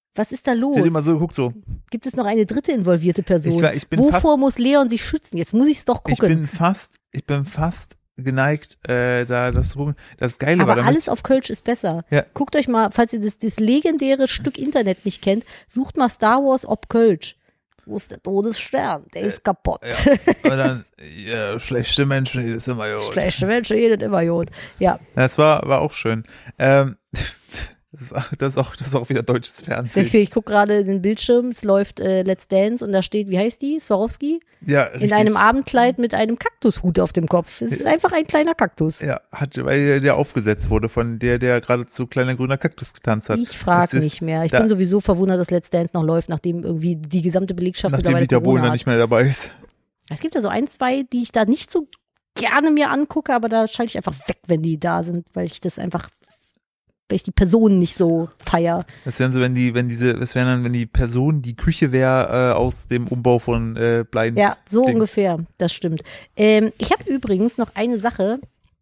Was ist da los? Sie hat immer so geguckt, so. Gibt es noch eine dritte involvierte Person? Ich, war, ich bin Wovor fast, muss Leon sich schützen? Jetzt muss ich es doch gucken. Ich bin fast, ich bin fast geneigt, äh, da das zu gucken. Das Geile Aber war damit, alles auf Kölsch ist besser. Ja. Guckt euch mal, falls ihr das, das legendäre Stück Internet nicht kennt, sucht mal Star Wars ob Kölsch. Wo ist der Todesstern? Der ist kaputt. Ja. Und dann, ja, schlechte Menschen, das ist immer gut. Schlechte Menschen, jedes immer gut. Ja. Das war, war auch schön. Ähm, das, ist, das, ist auch, das ist auch wieder deutsches Fernsehen. Ich, ich gucke gerade in den Bildschirm, es läuft äh, Let's Dance und da steht, wie heißt die? Swarovski? Ja, richtig. In einem Abendkleid mit einem Kaktushut auf dem Kopf. Es ist einfach ein kleiner Kaktus. Ja, hat, weil der aufgesetzt wurde von der, der geradezu kleiner grüner Kaktus getanzt hat. Ich frage nicht mehr. Ich da, bin sowieso verwundert, dass Let's Dance noch läuft, nachdem irgendwie die gesamte Belegschaft nachdem mittlerweile Dieter Corona Bohlen hat. nicht mehr dabei ist. Es gibt ja so ein, zwei, die ich da nicht so gerne mir angucke, aber da schalte ich einfach weg, wenn die da sind, weil ich das einfach, weil ich die Personen nicht so feier. Das wären so, wenn die, wenn diese, das wären dann, wenn die Person die Küche wäre äh, aus dem Umbau von äh, Blind. Ja, so Dings. ungefähr, das stimmt. Ähm, ich habe übrigens noch eine Sache,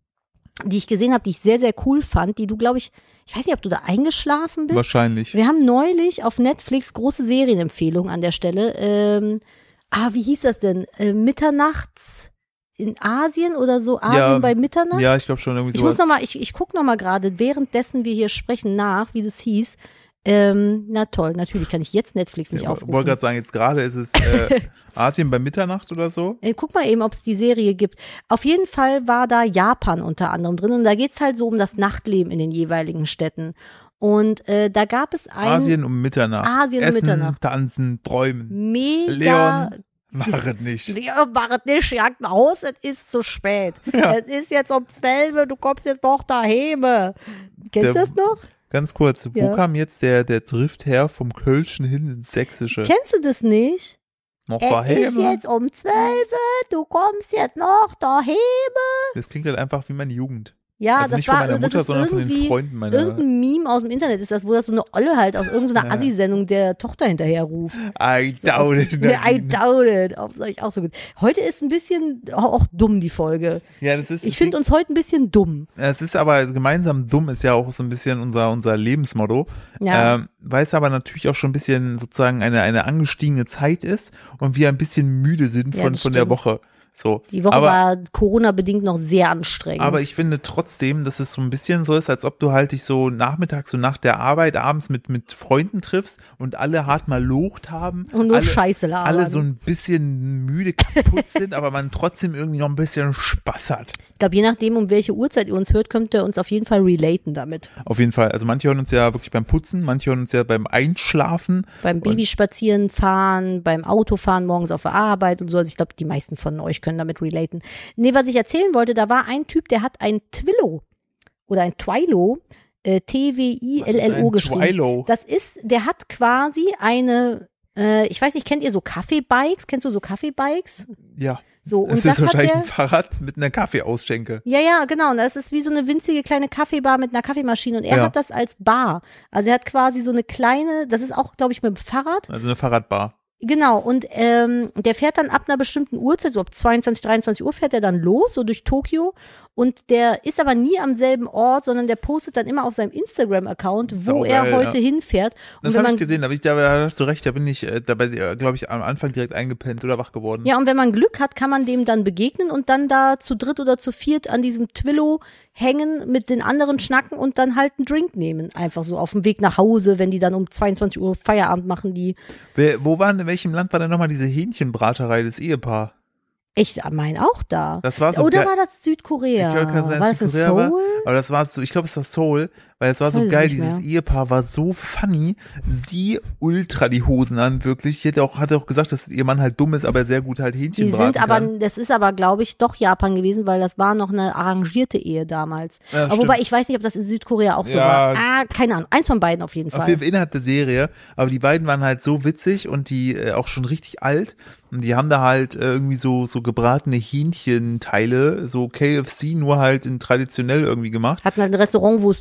die ich gesehen habe, die ich sehr, sehr cool fand, die du, glaube ich, ich weiß nicht, ob du da eingeschlafen bist. Wahrscheinlich. Wir haben neulich auf Netflix große Serienempfehlungen an der Stelle. Ähm, ah, wie hieß das denn? Äh, Mitternachts in Asien oder so? Asien Ja, bei Mitternacht? Ja, ich glaube schon irgendwie Ich sowas. muss noch mal, ich, ich gucke noch mal gerade, währenddessen wir hier sprechen, nach, wie das hieß. Ähm, na toll, natürlich kann ich jetzt Netflix nicht Ich aufrufen. wollte gerade sagen, jetzt gerade ist es äh, Asien bei Mitternacht oder so. Äh, Guck mal eben, ob es die Serie gibt. Auf jeden Fall war da Japan unter anderem drin und da geht's halt so um das Nachtleben in den jeweiligen Städten. Und äh, da gab es ein Asien um Mitternacht. Asien um Essen, Mitternacht. tanzen, träumen. mega Leon, mach es nicht. Leon, mach es nicht, jagt nach Haus, es ist zu spät. Ja. Es ist jetzt um zwölf, du kommst jetzt noch daheim. Kennst du Der- das noch? Ganz kurz, wo Ja. kam jetzt der, der Drift her vom Kölschen hin ins Sächsische? Kennst du das nicht? Noch Es daheim? ist jetzt um zwölf, du kommst jetzt noch daheim. Das klingt halt einfach wie meine Jugend. Ja, also das nicht von war, meiner das Mutter, ist sondern von den irgendwie Freunden meiner. irgendein Meme aus dem Internet ist das, wo das so eine Olle halt aus irgendeiner Ja. Assi-Sendung der Tochter hinterher ruft. I So aus- doubt it. Ja, I doubt it. Ob es euch auch so gut. Heute ist ein bisschen auch auch dumm, die Folge. Ja, das ist. Ich finde uns heute ein bisschen dumm. Es ist aber gemeinsam dumm ist ja auch so ein bisschen unser unser Lebensmotto. Ja. Ähm, weil es aber natürlich auch schon ein bisschen sozusagen eine eine angestiegene Zeit ist und wir ein bisschen müde sind Ja, von das von der stimmt. Woche. So. Die Woche aber, war Corona-bedingt noch sehr anstrengend. Aber ich finde trotzdem, dass es so ein bisschen so ist, als ob du halt dich so nachmittags, so nach der Arbeit, abends mit, mit Freunden triffst und alle hart mal locht haben. Und nur alle, Scheiße labern. Alle so ein bisschen müde kaputt sind, aber man trotzdem irgendwie noch ein bisschen Spaß hat. ich glaube, je nachdem, um welche Uhrzeit ihr uns hört, könnt ihr uns auf jeden Fall relaten damit. Auf jeden Fall. Also manche hören uns ja wirklich beim Putzen, manche hören uns ja beim Einschlafen. Beim Babyspazieren fahren, beim Autofahren morgens auf der Arbeit und so. Also ich glaube, die meisten von euch können damit relaten. Nee, was ich erzählen wollte, da war ein Typ, der hat ein Twillo oder ein Twilo, äh, T W I L L O Was ist ein geschrieben. Twilo? Das ist, der hat quasi eine, äh, ich weiß nicht, kennt ihr so Kaffeebikes? Kennst du so Kaffeebikes? Ja. So, und Das das ist hat wahrscheinlich der, ein Fahrrad mit einer Kaffeeausschenke. ja, ja, genau. Und das ist wie so eine winzige kleine Kaffeebar mit einer Kaffeemaschine. Und er Ja. hat das als Bar. Also er hat quasi so eine kleine, das ist auch, glaube ich, mit dem Fahrrad. Also eine Fahrradbar. Genau, und ähm, der fährt dann ab einer bestimmten Uhrzeit, so ab zweiundzwanzig, dreiundzwanzig Uhr fährt er dann los, so durch Tokio. Und der ist aber nie am selben Ort, sondern der postet dann immer auf seinem Instagram-Account, wo Saugeil, er heute ja. hinfährt. Und Das wenn habe ich man gesehen, da, bin ich, da hast du recht, da bin ich äh, dabei, glaube ich, am Anfang direkt eingepennt oder wach geworden. Ja, und wenn man Glück hat, kann man dem dann begegnen und dann da zu dritt oder zu viert an diesem Twillo hängen, mit den anderen schnacken und dann halt einen Drink nehmen. Einfach so auf dem Weg nach Hause, wenn die dann um zweiundzwanzig Uhr Feierabend machen, die. Wer, wo waren, in welchem Land war denn nochmal diese Hähnchenbraterei des Ehepaar? Ich meine auch da. Das war so Oder geil. war das Südkorea? Ich glaube, kann sein, war das in Südkorea war, Seoul? aber das war so, ich glaube, es war Seoul, weil es war so Weiß ich geil, nicht dieses mehr. Ehepaar war so funny, sie ultra die Hosen an, wirklich. Sie hat auch, hat auch gesagt, dass ihr Mann halt dumm ist, aber sehr gut halt Hähnchen Die braten sind aber, kann. das ist aber, glaube ich, doch Japan gewesen, weil das war noch eine arrangierte Ehe damals. Ja, aber wobei, stimmt. ich weiß nicht, ob das in Südkorea auch so Ja. war. Ah, keine Ahnung. Eins von beiden auf jeden Auf Fall. jeden Fall innerhalb der Serie, aber die beiden waren halt so witzig und die äh, auch schon richtig alt und die haben da halt äh, irgendwie so so gebratene Hähnchenteile, so K F C, nur halt in traditionell irgendwie gemacht. Hatten halt ein Restaurant, wo es nur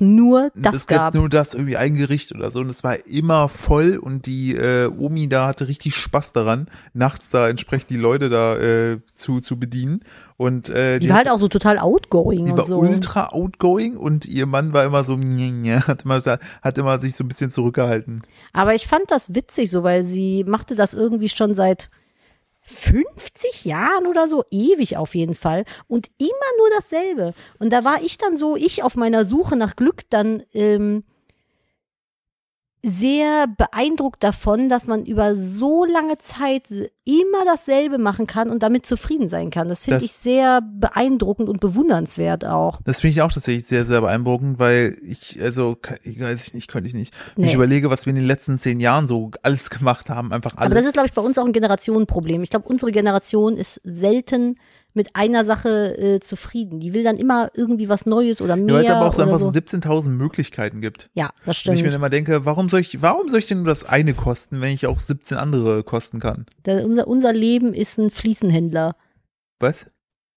nur das es gab. gab nur das, irgendwie ein Gericht oder so und es war immer voll und die äh, Omi da hatte richtig Spaß daran, nachts da entsprechend die Leute da äh, zu, zu bedienen. Und, äh, die, die war halt auch so total outgoing die und war so. ultra outgoing und ihr Mann war immer so, hat immer, hat immer sich so ein bisschen zurückgehalten. Aber ich fand das witzig so, weil sie machte das irgendwie schon seit fünfzig Jahren oder so, ewig auf jeden Fall und immer nur dasselbe. Und da war ich dann so, ich auf meiner Suche nach Glück dann ähm, sehr beeindruckt davon, dass man über so lange Zeit immer dasselbe machen kann und damit zufrieden sein kann. Das finde ich sehr beeindruckend und bewundernswert auch. Das finde ich auch tatsächlich sehr, sehr beeindruckend, weil ich, also, ich weiß nicht, könnte ich nicht. Wenn Nee. ich überlege, was wir in den letzten zehn Jahren so alles gemacht haben, einfach alles. Aber das ist, glaube ich, bei uns auch ein Generationenproblem. Ich glaube, unsere Generation ist selten mit einer Sache äh, zufrieden. Die will dann immer irgendwie was Neues oder mehr. Ja, weil es aber auch so oder einfach so so siebzehntausend Möglichkeiten gibt. Ja, das Und stimmt. ich mir immer denke, warum soll ich, warum soll ich denn nur das eine kosten, wenn ich auch siebzehn andere kosten kann? Da, unser, unser Leben ist ein Fliesenhändler. Was?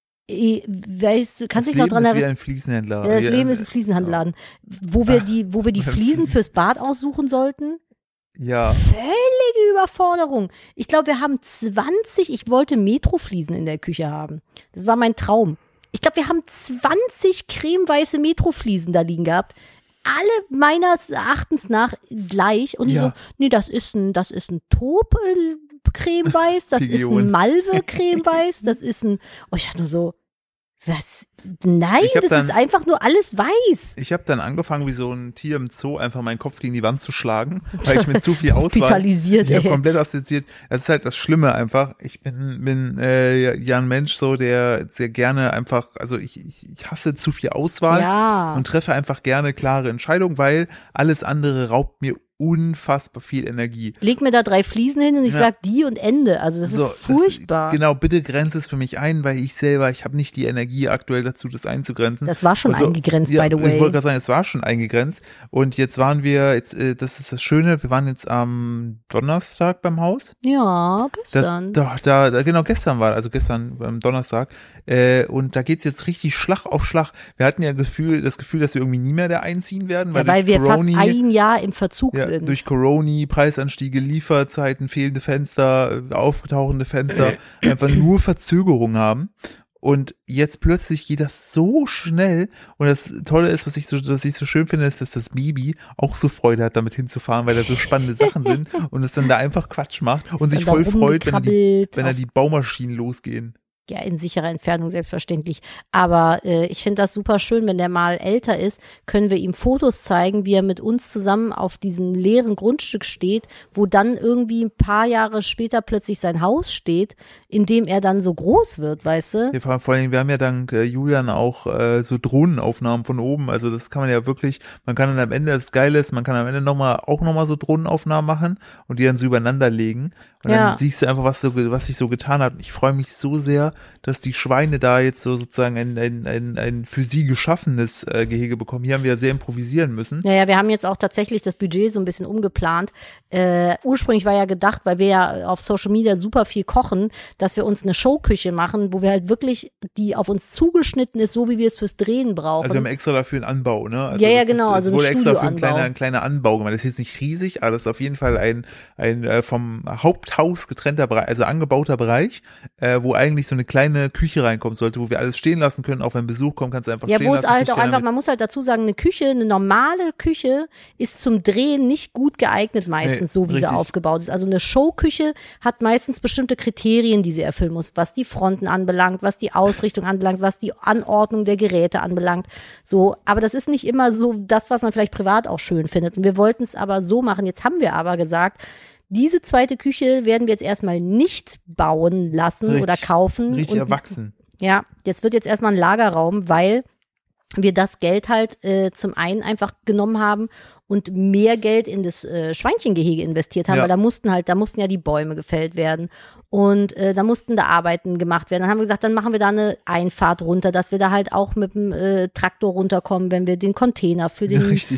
Eh, Weißt du, kannst Das dich noch Leben dran ist wie erinnern? ein Fliesenhändler. Ja, das Wie Leben ein- ist ein Fliesenhandladen. Wo wir die, wo wir die Beim Fliesen Fließen. fürs Bad aussuchen sollten? Ja. Völlige Überforderung. Ich glaube, wir haben zwanzig, ich wollte Metrofliesen in der Küche haben. Das war mein Traum. Ich glaube, wir haben zwanzig cremeweiße Metrofliesen da liegen gehabt. Alle meines Erachtens nach gleich. Und ich Ja. so, nee, das ist ein, das ist ein Taub äh, cremeweiß, das ist Pigeon. ein Malve cremeweiß, das ist ein, oh, ich dachte nur so, was? Nein, Ich hab das dann- ist einfach nur alles weiß. Ich habe dann angefangen, wie so ein Tier im Zoo, einfach meinen Kopf gegen die Wand zu schlagen, weil ich mit zu viel Auswahl. Hospitalisiert, Ich habe ey. komplett assoziiert. Das ist halt das Schlimme einfach. Ich bin, bin äh, ja ein Mensch so, der sehr gerne einfach, also ich, ich, ich hasse zu viel Auswahl Ja. und treffe einfach gerne klare Entscheidungen, weil alles andere raubt mir unfassbar viel Energie. Leg mir da drei Fliesen hin und ich Ja. sag die und Ende. Also das So, ist furchtbar. Das, genau, bitte grenze es für mich ein, weil ich selber, ich habe nicht die Energie aktuell dazu, das einzugrenzen. Das war schon Also, eingegrenzt, ja, by the Ich way. wollte gerade sagen, es war schon eingegrenzt. Und jetzt waren wir, jetzt, äh, das ist das Schöne, wir waren jetzt am Donnerstag beim Haus. Ja, Das, gestern. da, da, da, genau, gestern war, also gestern am Donnerstag. Äh, und da geht's jetzt richtig Schlag auf Schlag. Wir hatten ja Gefühl, das Gefühl, dass wir irgendwie nie mehr da einziehen werden, weil, ja, weil durch wir fast Coroni- ein Jahr im Verzug ja, sind. durch Coroni, Preisanstiege, Lieferzeiten, fehlende Fenster, äh, auftauchende Fenster, einfach nur Verzögerung haben. Und jetzt plötzlich geht das so schnell. Und das Tolle ist, was ich so, was ich so schön finde, ist, dass das Baby auch so Freude hat, damit hinzufahren, weil da so spannende Sachen sind und es dann da einfach Quatsch macht und sich dann voll da freut, wenn da die, rumgekrabbelt wenn da auf- die Baumaschinen losgehen. Ja, in sicherer Entfernung selbstverständlich. Aber äh, ich finde das super schön, wenn der mal älter ist, können wir ihm Fotos zeigen, wie er mit uns zusammen auf diesem leeren Grundstück steht, wo dann irgendwie ein paar Jahre später plötzlich sein Haus steht, in dem er dann so groß wird, weißt du? Wir, vor allem, wir haben ja dank äh, Julian auch äh, so Drohnenaufnahmen von oben. Also das kann man ja wirklich, man kann dann am Ende, das Geile ist, man kann am Ende noch mal, auch nochmal so Drohnenaufnahmen machen und die dann so übereinander legen. Und Ja. dann siehst du einfach, was so, was sich so getan hat. Und ich freue mich so sehr, dass die Schweine da jetzt so sozusagen ein, ein, ein, ein für sie geschaffenes äh, Gehege bekommen. Hier haben wir ja sehr improvisieren müssen. Ja, ja, wir haben jetzt auch tatsächlich das Budget so ein bisschen umgeplant. Äh, ursprünglich war ja gedacht, weil wir ja auf Social Media super viel kochen, dass wir uns eine Showküche machen, wo wir halt wirklich, die auf uns zugeschnitten ist, so wie wir es fürs Drehen brauchen. Also wir haben extra dafür einen Anbau, ne? Also Ja, ja, das genau, Ist, also es ein wurde extra für ein Studioanbau. kleiner, ein kleiner Anbau gemacht. Das ist jetzt nicht riesig, aber das ist auf jeden Fall ein, ein äh, vom Haupthaus getrennter Bereich, also angebauter Bereich, äh, wo eigentlich so eine kleine Küche reinkommen sollte, wo wir alles stehen lassen können. Auch wenn Besuch kommt, kannst du einfach Ja, stehen wo lassen. es halt kriegt auch keiner einfach, mit. man muss halt dazu sagen, eine Küche, eine normale Küche ist zum Drehen nicht gut geeignet meistens, Nee, so wie richtig. sie aufgebaut ist. Also eine Showküche hat meistens bestimmte Kriterien, die sie erfüllen muss, was die Fronten anbelangt, was die Ausrichtung anbelangt, was die Anordnung der Geräte anbelangt. So, aber das ist nicht immer so das, was man vielleicht privat auch schön findet. Und wir wollten es aber so machen. Jetzt haben wir aber gesagt, diese zweite Küche werden wir jetzt erstmal nicht bauen lassen Richtig- oder kaufen. Richtig und erwachsen. ja, jetzt wird jetzt erstmal ein Lagerraum, weil wir das Geld halt äh, zum einen einfach genommen haben und mehr Geld in das äh, Schweinchengehege investiert haben, Ja. weil da mussten halt, da mussten ja die Bäume gefällt werden und äh, da mussten da Arbeiten gemacht werden. Dann haben wir gesagt, dann machen wir da eine Einfahrt runter, dass wir da halt auch mit dem äh, Traktor runterkommen, wenn wir den Container für Ja, den richtig.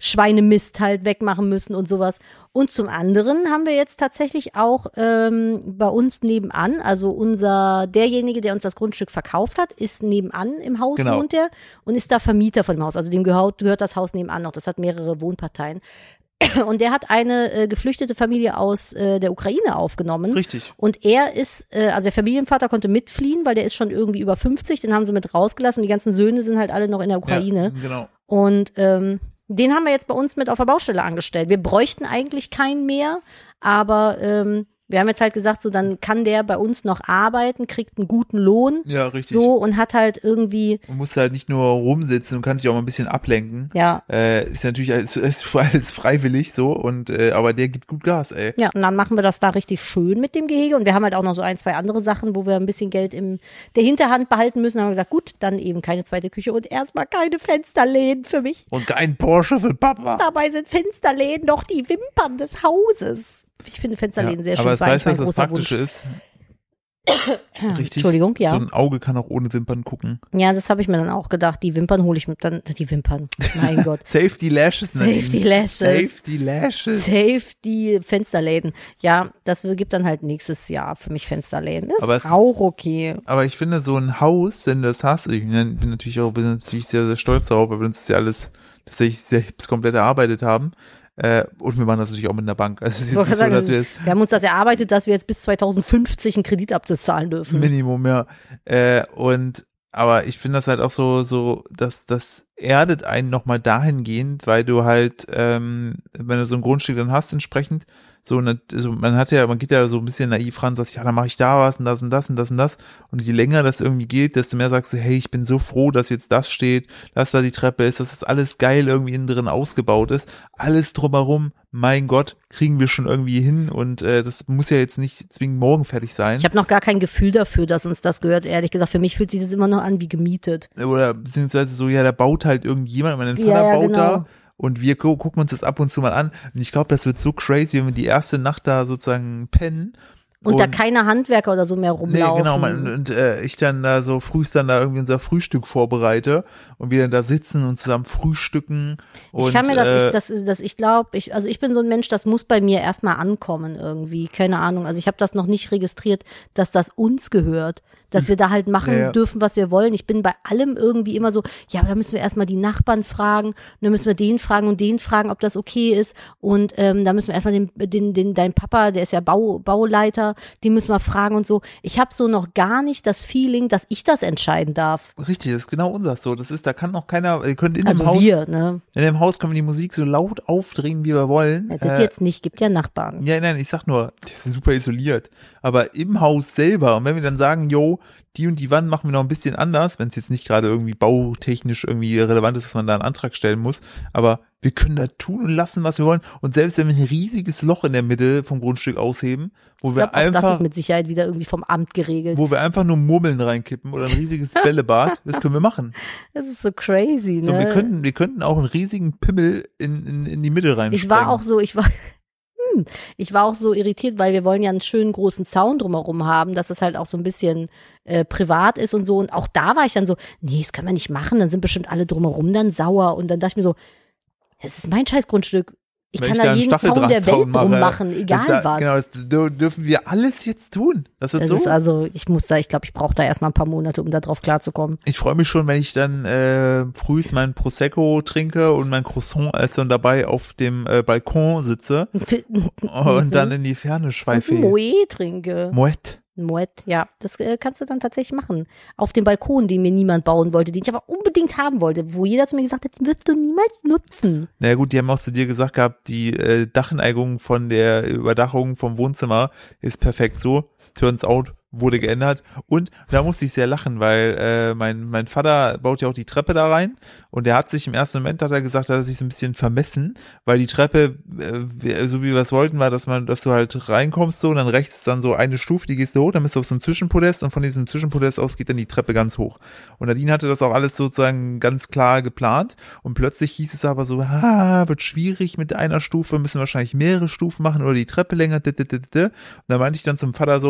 Schweinemist halt wegmachen müssen und sowas. Und zum anderen haben wir jetzt tatsächlich auch ähm, bei uns nebenan, also unser, derjenige, der uns das Grundstück verkauft hat, ist nebenan im Haus, Genau. wohnt der und ist da Vermieter von dem Haus. Also dem gehört, gehört das Haus nebenan noch. Das hat mehrere Wohnparteien. Und der hat eine äh, geflüchtete Familie aus äh, der Ukraine aufgenommen. Richtig. Und er ist, äh, also der Familienvater konnte mitfliehen, weil der ist schon irgendwie über fünfzig, den haben sie mit rausgelassen. Die ganzen Söhne sind halt alle noch in der Ukraine. Ja, genau. Und ähm, den haben wir jetzt bei uns mit auf der Baustelle angestellt. Wir bräuchten eigentlich keinen mehr, aber ähm, wir haben jetzt halt gesagt, so dann kann der bei uns noch arbeiten, kriegt einen guten Lohn. Ja, richtig. So und hat halt irgendwie. Man muss halt nicht nur rumsitzen und kann sich auch mal ein bisschen ablenken. Ja. Äh, ist natürlich alles, ist alles freiwillig so und äh, aber der gibt gut Gas, ey. Ja, und dann machen wir das da richtig schön mit dem Gehege und wir haben halt auch noch so ein, zwei andere Sachen, wo wir ein bisschen Geld in der Hinterhand behalten müssen. Dann haben wir gesagt, gut, dann eben keine zweite Küche und erstmal keine Fensterläden für mich. Und kein Porsche für Papa. Dabei sind Fensterläden doch die Wimpern des Hauses. Ich finde Fensterläden Ja, sehr schön. aber Das es war weißt du, eigentlich was mein das großer Praktische Wunsch. ist? Richtig. Entschuldigung, ja. So ein Auge kann auch ohne Wimpern gucken. Ja, das habe ich mir dann auch gedacht. Die Wimpern hole ich mir dann, die Wimpern, mein Gott. Safety Lashes. Safety Nadine. Lashes. Safety Lashes. Safe die Fensterläden. Ja, das gibt dann halt nächstes Jahr für mich Fensterläden. Das Aber ist es- auch okay. Aber ich finde, so ein Haus, wenn du das hast, ich bin bin natürlich auch bin natürlich sehr, sehr stolz darauf, weil wir uns das ja alles tatsächlich selbst komplett erarbeitet haben. Äh, und wir machen das natürlich auch mit einer Bank. Also es ist Ich jetzt wollte nicht so, gerade dass sagen, wir wir haben uns das erarbeitet, dass wir jetzt bis zweitausendfünfzig einen Kredit abzahlen dürfen. Minimum, ja. Äh, und aber ich finde das halt auch so, so, dass das erdet einen nochmal dahingehend, weil du halt, ähm, wenn du so ein Grundstück dann hast, entsprechend, so, eine, so man hat ja, man geht ja so ein bisschen naiv ran und sagt, ja, dann mache ich da was und das und das und das und das. Und je länger das irgendwie geht, desto mehr sagst du, hey, ich bin so froh, dass jetzt das steht, dass da die Treppe ist, dass das alles geil irgendwie innen drin ausgebaut ist. Alles drumherum, mein Gott, kriegen wir schon irgendwie hin und äh, das muss ja jetzt nicht zwingend morgen fertig sein. Ich habe noch gar kein Gefühl dafür, dass uns das gehört. Ehrlich gesagt, für mich fühlt sich das immer noch an wie gemietet. Oder beziehungsweise so, ja, da baut halt irgendjemand, mein Vater Ja, ja, baut genau. da und wir gu gucken uns das ab und zu mal an. Und ich glaube, das wird so crazy, wenn wir die erste Nacht da sozusagen pennen. Und, da keine Handwerker oder so mehr rumlaufen. Nee, genau, man, und äh, ich dann da so frühst dann da irgendwie unser Frühstück vorbereite und wir dann da sitzen und zusammen frühstücken. Und, Ich kann mir das, äh, ich, das, ist- das, ich glaube, ich, also ich bin so ein Mensch, das muss bei mir erstmal ankommen irgendwie, keine Ahnung. Also ich habe das noch nicht registriert, dass das uns gehört, dass wir da halt machen Ja, ja. dürfen, was wir wollen. Ich bin bei allem irgendwie immer so, ja, aber da müssen wir erstmal die Nachbarn fragen, und dann müssen wir den fragen und den fragen, ob das okay ist. Und ähm, da müssen wir erstmal den, den, den, dein Papa, der ist ja Bau, Bauleiter, den müssen wir fragen und so. Ich habe so noch gar nicht das Feeling, dass ich das entscheiden darf. Richtig, das ist genau unser so. Das ist, da kann noch keiner, ihr könnt in Also dem Haus, wir, ne? in dem Haus können wir die Musik so laut aufdrehen, wie wir wollen. Das ist Äh, jetzt nicht, gibt ja Nachbarn. Ja, nein, ich sag nur, das ist super isoliert. Aber im Haus selber, und wenn wir dann sagen, yo, die und die Wand machen wir noch ein bisschen anders, wenn es jetzt nicht gerade irgendwie bautechnisch irgendwie relevant ist, dass man da einen Antrag stellen muss, aber wir können da tun und lassen, was wir wollen. Und selbst wenn wir ein riesiges Loch in der Mitte vom Grundstück ausheben, wo Ich wir glaube, auch das einfach, ist mit Sicherheit wieder irgendwie vom Amt geregelt. wo wir einfach nur Murmeln reinkippen oder ein riesiges Bällebad, das können wir machen. Das ist so crazy, ne? So, wir könnten, wir könnten auch einen riesigen Pimmel in, in, in die Mitte rein. Ich war auch so, ich war, hm, ich war auch so irritiert, weil wir wollen ja einen schönen großen Zaun drumherum haben, dass es halt auch so ein bisschen äh, privat ist und so. Und auch da war ich dann so, nee, das können wir nicht machen, dann sind bestimmt alle drumherum dann sauer. Und dann dachte ich mir so, es ist mein scheiß Grundstück. Ich Wenn kann ich da da einen jeden Zaun der Stacheldrahtzaun Welt mache, drum machen, egal das da, was. Genau, das dür- dürfen wir alles jetzt tun. Das ist Das so. ist also, ich muss da, ich glaube, ich brauche da erstmal ein paar Monate, um da drauf klarzukommen. Ich freue mich schon, wenn ich dann äh, frühs mein Prosecco trinke und mein Croissant esse und dabei auf dem äh, Balkon sitze und dann in die Ferne schweife. Moe trinke. Moet. Moet, ja, das äh, kannst du dann tatsächlich machen. Auf dem Balkon, den mir niemand bauen wollte, den ich aber unbedingt haben wollte, wo jeder zu mir gesagt hat, den wirst du niemals nutzen. Na gut, die haben auch zu dir gesagt gehabt, die äh, Dachneigung von der Überdachung vom Wohnzimmer ist perfekt so. Turns out, wurde geändert. Und da musste ich sehr lachen, weil äh, mein mein Vater baut ja auch die Treppe da rein und der hat sich im ersten Moment, hat er gesagt, hat er sich so ein bisschen vermessen, weil die Treppe, äh, so wie wir es wollten, war, dass man, dass du halt reinkommst so und dann rechts ist dann so eine Stufe, die gehst du hoch, dann bist du auf so einem Zwischenpodest und von diesem Zwischenpodest aus geht dann die Treppe ganz hoch. Und Nadine hatte das auch alles sozusagen ganz klar geplant und plötzlich hieß es aber so, ah, wird schwierig mit einer Stufe, müssen wahrscheinlich mehrere Stufen machen oder die Treppe länger, und da meinte ich dann zum Vater so,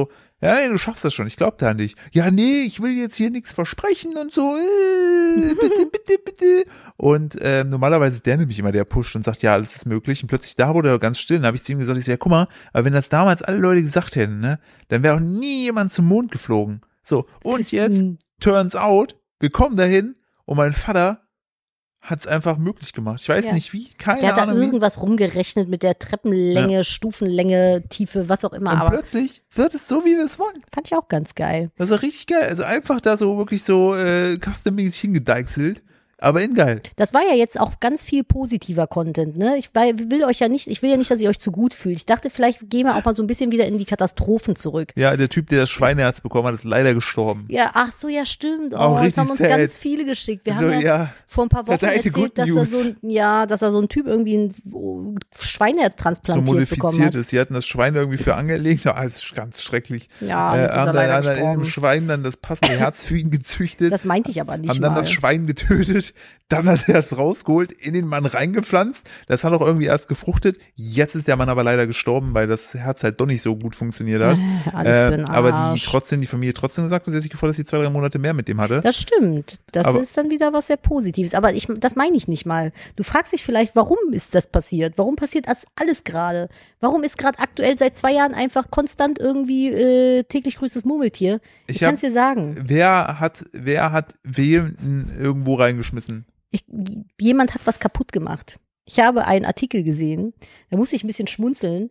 Ja, nee, du schaffst das schon, ich glaub da an dich. Ja, nee, ich will jetzt hier nichts versprechen und so, äh, bitte, bitte, bitte. Und ähm, normalerweise ist der nämlich immer der pusht und sagt, ja, alles ist möglich. Und plötzlich da wurde er ganz still. Dann habe ich zu ihm gesagt, ich sag, ja, guck mal, aber wenn das damals alle Leute gesagt hätten, ne, dann wäre auch nie jemand zum Mond geflogen. So, und jetzt, turns out, wir kommen dahin und mein Vater hat's einfach möglich gemacht. Ich weiß Ja. nicht wie, keine Der hat da Ahnung wie. irgendwas rumgerechnet mit der Treppenlänge, Ja. Stufenlänge, Tiefe, was auch immer. Und Aber plötzlich wird es so, wie wir es wollen. fand ich auch ganz geil. Das ist richtig geil. Also einfach da so wirklich so äh, custom-mäßig hingedeichselt. Aber in geil. Das war ja jetzt auch ganz viel positiver Content, ne? Ich will euch ja nicht, ich will ja nicht, dass ihr euch zu gut fühlt. Ich dachte, vielleicht gehen wir auch mal so ein bisschen wieder in die Katastrophen zurück. Ja, der Typ, der das Schweineherz bekommen hat, ist leider gestorben. Ja, ach so, ja, stimmt. Oh, Auch jetzt richtig haben uns sad. ganz viele geschickt. Wir So, haben ja, ja. vor ein paar Wochen Das ist eine erzählt, Good dass er News. so ein, ja, dass er so ein Typ irgendwie ein oh, Schweineherz So transplantiert bekommen modifiziert hat. ist. Die hatten das Schwein irgendwie für angelegt. Ah, das ist ganz schrecklich. Ja, äh, jetzt ist er haben dann, leider haben dann in dem gestorben. Schwein dann das passende Herz für ihn gezüchtet. Das meinte ich aber nicht haben dann mal. das Schwein getötet, dann das Herz rausgeholt, in den Mann reingepflanzt. Das hat auch irgendwie erst gefruchtet. Jetzt ist der Mann aber leider gestorben, weil das Herz halt doch nicht so gut funktioniert hat. Alles für den aber die Arsch. trotzdem, die Familie trotzdem gesagt, dass sie sich gefreut, dass sie zwei, drei Monate mehr mit dem hatte. Das stimmt. Das Aber- ist dann wieder was sehr Positives. Aber ich, das meine ich nicht mal. Du fragst dich vielleicht, warum ist das passiert? Warum passiert das alles gerade? Warum ist gerade aktuell seit zwei Jahren einfach konstant irgendwie äh, täglich grüßt das Murmeltier? Ich, Ich kann hab- es dir sagen. Wer hat, wer hat wen irgendwo reingeschmissen? Ich, jemand hat was kaputt gemacht. Ich habe einen Artikel gesehen, da musste ich ein bisschen schmunzeln.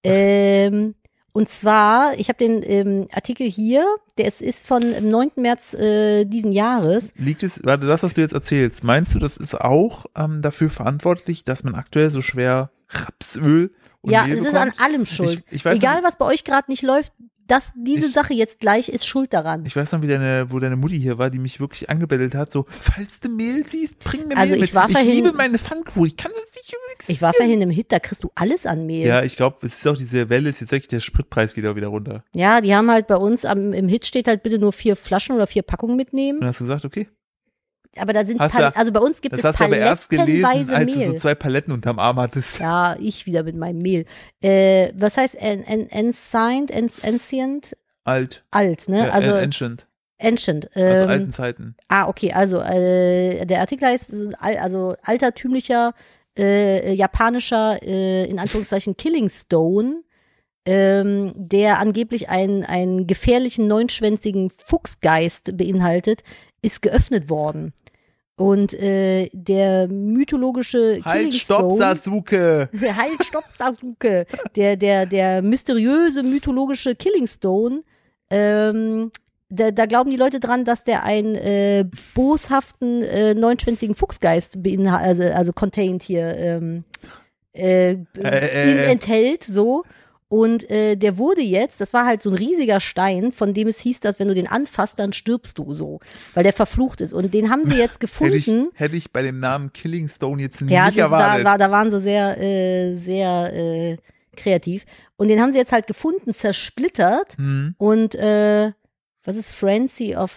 Ähm, und zwar, ich habe den ähm, Artikel hier, der ist, ist von dem neunten März äh, diesen Jahres. Liegt es, warte, das, was du jetzt erzählst, meinst du, das ist auch ähm, dafür verantwortlich, dass man aktuell so schwer Rapsöl und Ja, Mehl es ist an bekommt? allem schuld. Ich, ich weiß Egal, noch, was bei euch gerade nicht läuft, das, diese Ich- Sache jetzt gleich ist schuld daran. ich weiß noch, wie deine, wo deine Mutti hier war, die mich wirklich angebettelt hat, so, falls du Mehl siehst, bring mir Also Mehl ich mit. war ich vorhin- liebe meine Pfannkuchen, ich kann das nicht übrigens. Ich war vorhin im Hit, da kriegst du alles an Mehl. Ja, ich glaube, es ist auch diese Welle, ist jetzt wirklich, der Spritpreis geht auch wieder runter. Ja, die haben halt bei uns am, im Hit steht halt bitte nur vier Flaschen oder vier Packungen mitnehmen. Und dann hast du gesagt, okay. Aber da sind, Hast Pal du- also bei uns gibt Das es hast du aber erst gelesen, palettenweise als du Mehl. so zwei Paletten unterm Arm hattest. Ja, ich wieder mit meinem Mehl. Äh, was heißt en, en, Ancient, en, Ancient? Alt. Alt, ne? Ja, Also äh, ancient. Ancient. Aus Ähm, alten Zeiten. Ah, okay, also äh, der Artikel heißt äh, al- also altertümlicher äh, japanischer äh, in Anführungszeichen Killing Stone, ähm, der angeblich einen einen gefährlichen neunschwänzigen Fuchsgeist beinhaltet, ist geöffnet worden. Und äh, der mythologische Halt, Killing stopp, Stone, Sasuke! halt, stopp, Sasuke. Der, der, der mysteriöse mythologische Killing Stone, ähm, da, da glauben die Leute dran, dass der einen äh, boshaften, äh, neunschwänzigen Fuchsgeist beinhaltet, also, also contained hier, ähm, äh, äh, äh. enthält, so. Und äh, der wurde jetzt, das war halt so ein riesiger Stein, von dem es hieß, dass wenn du den anfasst, dann stirbst du so, weil der verflucht ist. Und den haben sie jetzt Hätte ich, gefunden. hätte ich bei dem Namen Killing Stone jetzt Ja, nicht das war, erwartet. war, da waren sie sehr, äh, sehr äh, kreativ. Und den haben sie jetzt halt gefunden, zersplittert. Hm. Und äh, was ist Frenzy of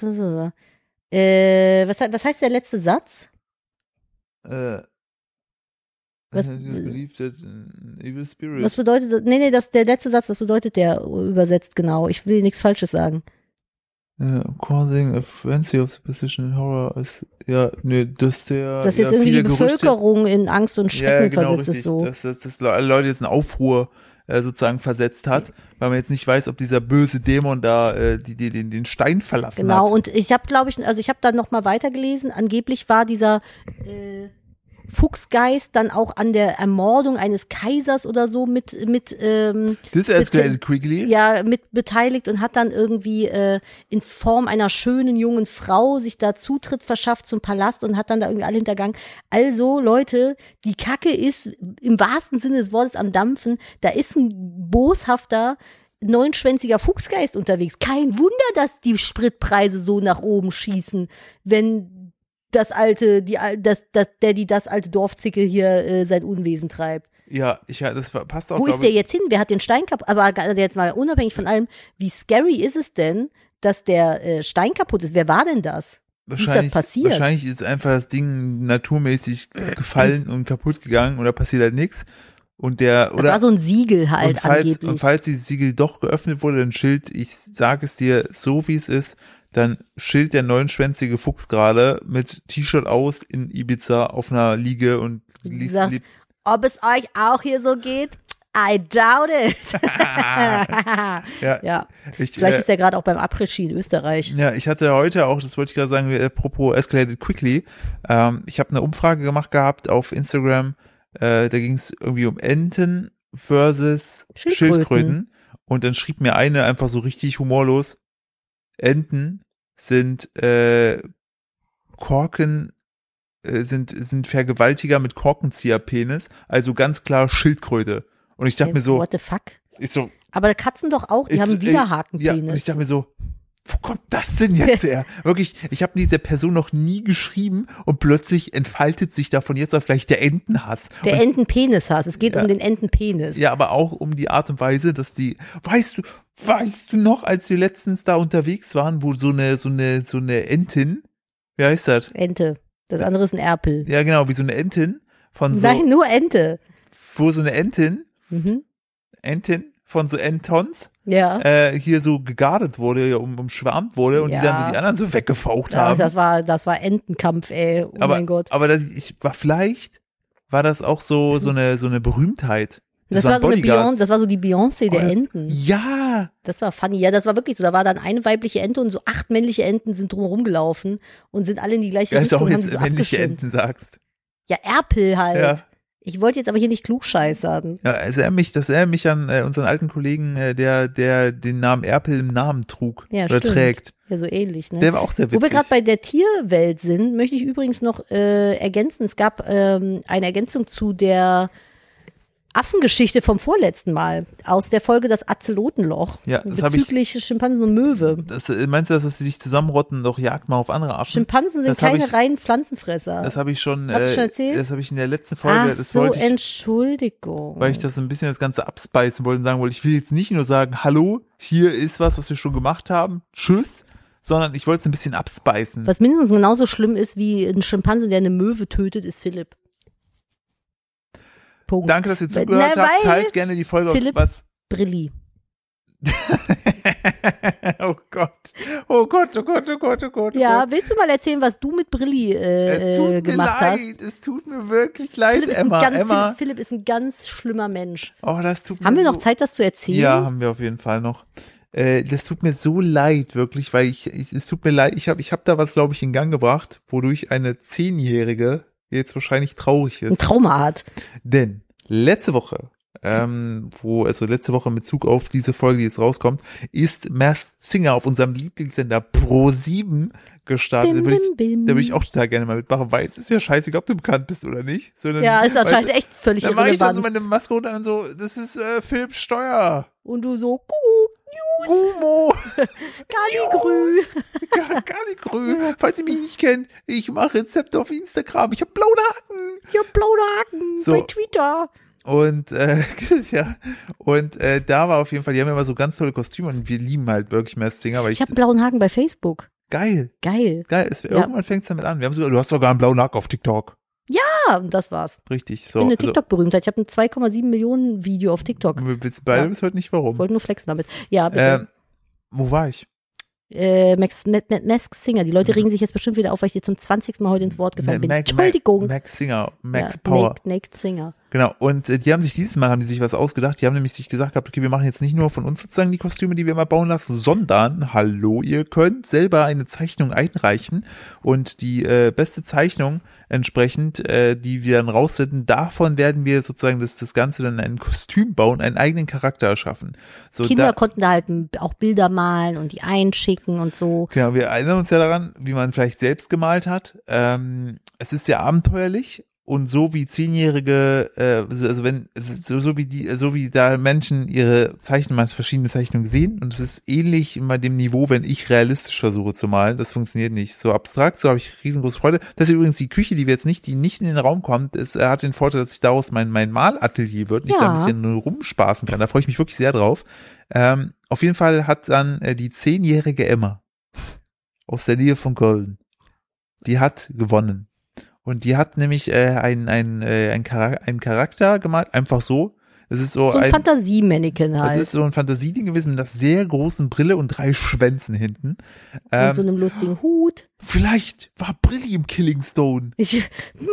äh, was, he- was heißt der letzte Satz? Äh, Was- I believe that an evil spirit. Was bedeutet das? Nee, nee, das, der letzte Satz, was bedeutet der übersetzt genau? Ich will nichts Falsches sagen. Ja, causing a frenzy of superstition and horror ist, ja, nee, dass der, Dass ja, jetzt irgendwie die viele Gerüchte- Bevölkerung in Angst und Schrecken ja, genau, versetzt richtig, ist so. dass, dass, dass alle Leute jetzt einen Aufruhr äh, sozusagen versetzt hat, weil man jetzt nicht weiß, ob dieser böse Dämon da äh, die, die, den, den Stein verlassen Genau, hat. und ich habe, glaube ich, also ich habe dann noch mal weitergelesen. Angeblich war dieser äh, Fuchsgeist dann auch an der Ermordung eines Kaisers oder so mit mit ähm, This escalated quickly. ja mit beteiligt und hat dann irgendwie äh, in Form einer schönen jungen Frau sich da Zutritt verschafft zum Palast und hat dann da irgendwie alle hintergangen. Also Leute, die Kacke ist im wahrsten Sinne des Wortes am Dampfen. Da ist ein boshafter neunschwänziger Fuchsgeist unterwegs. Kein Wunder, dass die Spritpreise so nach oben schießen, wenn das alte, die, al- das, das, der, die das alte Dorfzicke hier äh, sein Unwesen treibt. Ja, ich, ja, das war- passt auch, Wo ist glaube der ich. jetzt hin? Wer hat den Stein kaputt? Aber also jetzt mal unabhängig von allem, wie scary ist es denn, dass der äh, Stein kaputt ist? Wer war denn das? Wie ist das Wahrscheinlich- passiert? Wahrscheinlich ist einfach das Ding naturmäßig gefallen und kaputt gegangen oder passiert halt nichts. Und der, Das oder, war so ein Siegel halt und falls, angeblich. und falls dieses Siegel doch geöffnet wurde, dann schilt, ich sage es dir so wie es ist, dann schilt der neunschwänzige Fuchs gerade mit T-Shirt aus in Ibiza auf einer Liege und Wie liest gesagt, Lied. ob es euch auch hier so geht? I doubt it. Ja, ja, ich, vielleicht äh, ist er gerade auch beim Après-Ski in Österreich. ja, ich hatte heute auch, das wollte ich gerade sagen, apropos Escalated Quickly, ähm, ich habe eine Umfrage gemacht gehabt auf Instagram, äh, da ging es irgendwie um Enten versus Schildkröten. Schildkröten und dann schrieb mir eine einfach so richtig humorlos, Enten sind äh, Korken, äh, sind sind Vergewaltiger mit Korkenzieherpenis, also ganz klar Schildkröte. Und ich dachte mir so, What the fuck? ich so, Aber Katzen doch auch, die ich haben so, einen ey, Widerhakenpenis. ja, und ich dachte mir so, wo kommt das denn jetzt her? Wirklich, ich habe dieser Person noch nie geschrieben und plötzlich entfaltet sich da von jetzt auf gleich der Entenhass. Der und Entenpenishass. Es geht Ja. um den Entenpenis. Ja, aber auch um die Art und Weise, dass die, weißt du, weißt du noch, als wir letztens da unterwegs waren, wo so eine, so eine, so eine Entin, wie heißt das? Ente. Das andere ist ein Erpel. Ja, genau, wie so eine Entin von so, Nein, nur Ente. wo so eine Entin, Mhm. Entin von so Entons, Ja. äh, hier so gegardet wurde, um, umschwärmt wurde und Ja. die dann so die anderen so weggefaucht Ja, haben. das war, das war Entenkampf, ey. Oh aber, mein Gott. aber das, ich war vielleicht, war das auch so, so eine, so eine Berühmtheit. Das waren war so eine Bodyguards. Beyoncé, das war so die Beyoncé der Oh, das, Enten. Ja, Das war funny. Ja, das war wirklich so. Da war dann eine weibliche Ente und so acht männliche Enten sind drumherum gelaufen und sind alle in die gleiche ja, als du Richtung auch und haben die jetzt so männliche abgeschirmt. Enten sagst. Ja, Erpel halt. Ja. Ich wollte jetzt aber hier nicht klugscheißern. Ja, es erinnert mich, das erinnert mich an äh, unseren alten Kollegen, äh, der, der den Namen Erpel im Namen trug Ja, oder stimmt. trägt. Ja, so ähnlich, ne? Der war auch sehr Wo wir witzig. gerade bei der Tierwelt sind, möchte ich übrigens noch äh, ergänzen. Es gab ähm, eine Ergänzung zu der Affengeschichte vom vorletzten Mal aus der Folge Das Azelotenloch Ja, das hab ich- bezüglich Schimpansen und Möwe. Das, äh, meinst du, dass sie sich zusammenrotten, doch jagt mal auf andere Affen? Schimpansen sind Das hab keine ich- reinen Pflanzenfresser. Das habe ich schon, Hast du äh, schon erzählt? das habe ich in der letzten Folge, Ach das so, wollte ich, Entschuldigung. weil ich das so ein bisschen das Ganze abspeisen wollte und sagen wollte, ich will jetzt nicht nur sagen, hallo, hier ist was, was wir schon gemacht haben, tschüss, sondern ich wollte es ein bisschen abspeisen. Was mindestens genauso schlimm ist wie ein Schimpanse, der eine Möwe tötet, ist Philipp. Punkt. Danke, dass ihr Weil- zugehört na, habt. weil Teilt gerne die Folge Philipp- aus was. Brilli. Oh Gott. Oh Gott, oh Gott, oh Gott, oh Gott. Oh Ja, Gott. willst du mal erzählen, was du mit Brilli äh, Es tut äh, mir gemacht leid, es tut mir wirklich leid, hast? Philipp ist, Emma. ein ganz, Emma. Philipp, Philipp ist ein ganz schlimmer Mensch. Oh, das tut Haben mir wir so, noch Zeit, das zu erzählen? Ja, haben wir auf jeden Fall noch. Äh, das tut mir so leid, wirklich, weil ich, ich es tut mir leid, ich habe ich hab da was, glaube ich, in Gang gebracht, wodurch eine Zehnjährige jetzt wahrscheinlich traurig Ein ist. Trauma hat. Denn letzte Woche, ähm, wo, also letzte Woche in Bezug auf diese Folge, die jetzt rauskommt, ist Masked Singer auf unserem Lieblingssender Pro sieben gestartet. Bim, Da würde ich, bim, bim. da würde ich auch total gerne mal mitmachen, weil es ist ja scheißegal, ob du bekannt bist oder nicht. Sondern, Ja, ist weißt anscheinend du, echt völlig dann mache ich dann so irrelevant. meine Maske runter und so, das ist äh, Philipp Steuer. Und du so, Kuh, News, Humo. Galligrü. Gar, gar nicht grün. Falls ihr mich nicht kennt, ich mache Rezepte auf Instagram. Ich habe blaue Haken. Ich hab blaue Haken So. bei Twitter. Und äh, ja, und äh, da war auf jeden Fall, die haben immer so ganz tolle Kostüme und wir lieben halt wirklich Masked Singer, weil ich, Ich habe einen blauen Haken bei Facebook. geil, Geil. geil, es, irgendwann fängt es damit an. Wir haben sogar, du hast sogar einen blauen Haken auf TikTok. Ja, und das war's. Richtig, Ich so. bin eine also, TikTok-Berühmtheit. Ich habe ein zwei Komma sieben Millionen Video auf TikTok. wir wissen beide Ja. bis heute nicht warum. Wollte nur flexen damit. Ja, bitte. Ähm, wo war ich? Äh, Max, Max, Masked Singer. Die Leute regen sich jetzt bestimmt wieder auf, weil ich dir zum zwanzigsten Mal heute ins Wort gefallen bin. Mac- Entschuldigung. Max Singer, Max ja, Power. Naked, Naked Singer. Genau, und äh, die haben sich dieses Mal, haben die sich was ausgedacht, die haben nämlich sich gesagt gehabt, okay, wir machen jetzt nicht nur von uns sozusagen die Kostüme, die wir immer bauen lassen, sondern, hallo, ihr könnt selber eine Zeichnung einreichen und die äh, beste Zeichnung entsprechend, äh, die wir dann rausfinden, davon werden wir sozusagen das, das Ganze dann ein Kostüm bauen, einen eigenen Charakter erschaffen. So, Kinder da, konnten da halt auch Bilder malen und die einschicken und so. genau, wir erinnern uns ja daran, wie man vielleicht selbst gemalt hat. Ähm, es ist sehr abenteuerlich. Und so wie Zehnjährige, äh, also wenn, so, so wie die, so wie da Menschen ihre Zeichnungen, man hat verschiedene Zeichnungen sehen und es ist ähnlich bei dem Niveau, wenn ich realistisch versuche zu malen, das funktioniert nicht. So abstrakt, so habe ich riesengroße Freude. Das ist übrigens die Küche, die wir jetzt nicht, die nicht in den Raum kommt, ist, hat den Vorteil, dass ich daraus mein, mein Malatelier wird und ich Ja. da ein bisschen rumspaßen kann. Da freue ich mich wirklich sehr drauf. Ähm, auf jeden Fall hat dann äh, die zehnjährige Emma aus der Nähe von Köln, die hat gewonnen. Und die hat nämlich äh, einen, einen, äh, einen, Charak- einen Charakter gemalt, einfach so. Das ist so, So ein, ein Fantasie-Mannequin halt. Das ist so ein Fantasieding gewesen mit einer sehr großen Brille und drei Schwänzen hinten. Ähm, und so einem lustigen Hut. Vielleicht war Brilli im Killing Stone. Ich,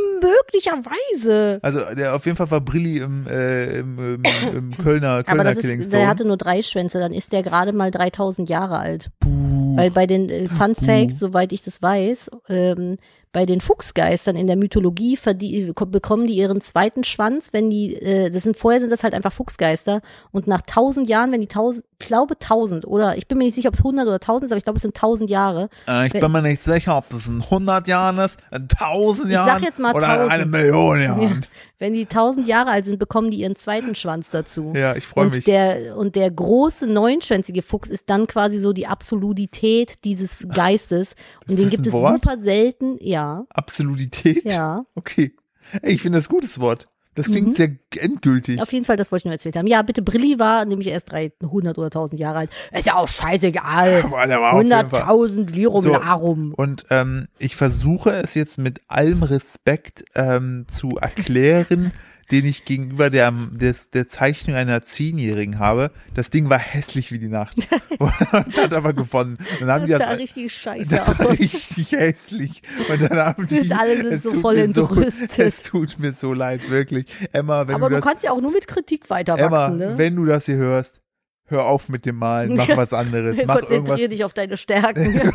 möglicherweise. Also der, auf jeden Fall war Brilli im, äh, im, im, im Kölner, Kölner Aber das Killing ist, Stone. der hatte nur drei Schwänze, dann ist der gerade mal dreitausend Jahre alt. Buh. Weil bei den äh, Fun Buh. Fact, soweit ich das weiß, ähm, bei den Fuchsgeistern in der Mythologie verdie- bekommen die ihren zweiten Schwanz, wenn die, äh, das sind vorher sind das halt einfach Fuchsgeister und nach tausend Jahren, wenn die tausend, ich glaube tausend oder ich bin mir nicht sicher, ob es hundert oder tausend ist, aber ich glaube es sind tausend Jahre. Äh, ich wenn, bin mir nicht sicher, ob das in hundert Jahren ist, in tausend Jahren Ich sag jetzt mal oder tausend. eine Million Jahren. Wenn die tausend Jahre alt sind, bekommen die ihren zweiten Schwanz dazu. Ja, ich freue Und mich. der, und der große neunschwänzige Fuchs ist dann quasi so die Absolutität dieses Geistes. Und den das gibt ein es Wort? super selten, ja. Absolutität? Ja. Okay. Ey, ich finde das ein gutes Wort. Das klingt Mhm. sehr endgültig. Auf jeden Fall, das wollte ich nur erzählt haben. Ja, bitte, Brilli war nämlich erst dreihundert oder tausend Jahre alt. Ist ja auch scheißegal. Aber der war auf jeden Fall- hunderttausend Lirum So. Larum. Und ähm, ich versuche es jetzt mit allem Respekt ähm, zu erklären, den ich gegenüber der, des, der Zeichnung einer Zehnjährigen habe. Das Ding war hässlich wie die Nacht. Und hat aber gewonnen. Dann haben Das die das, sah richtig scheiße das war aus. richtig hässlich. Und dann haben die, Alle sind es so tut voll mir entrüstet. So, es tut mir so leid, wirklich. Emma, wenn Aber du du das, kannst ja auch nur mit Kritik weiter Emma, wachsen, ne? wenn du das hier hörst, hör auf mit dem Malen, mach was anderes, mach irgendwas. Konzentriere dich auf deine Stärken.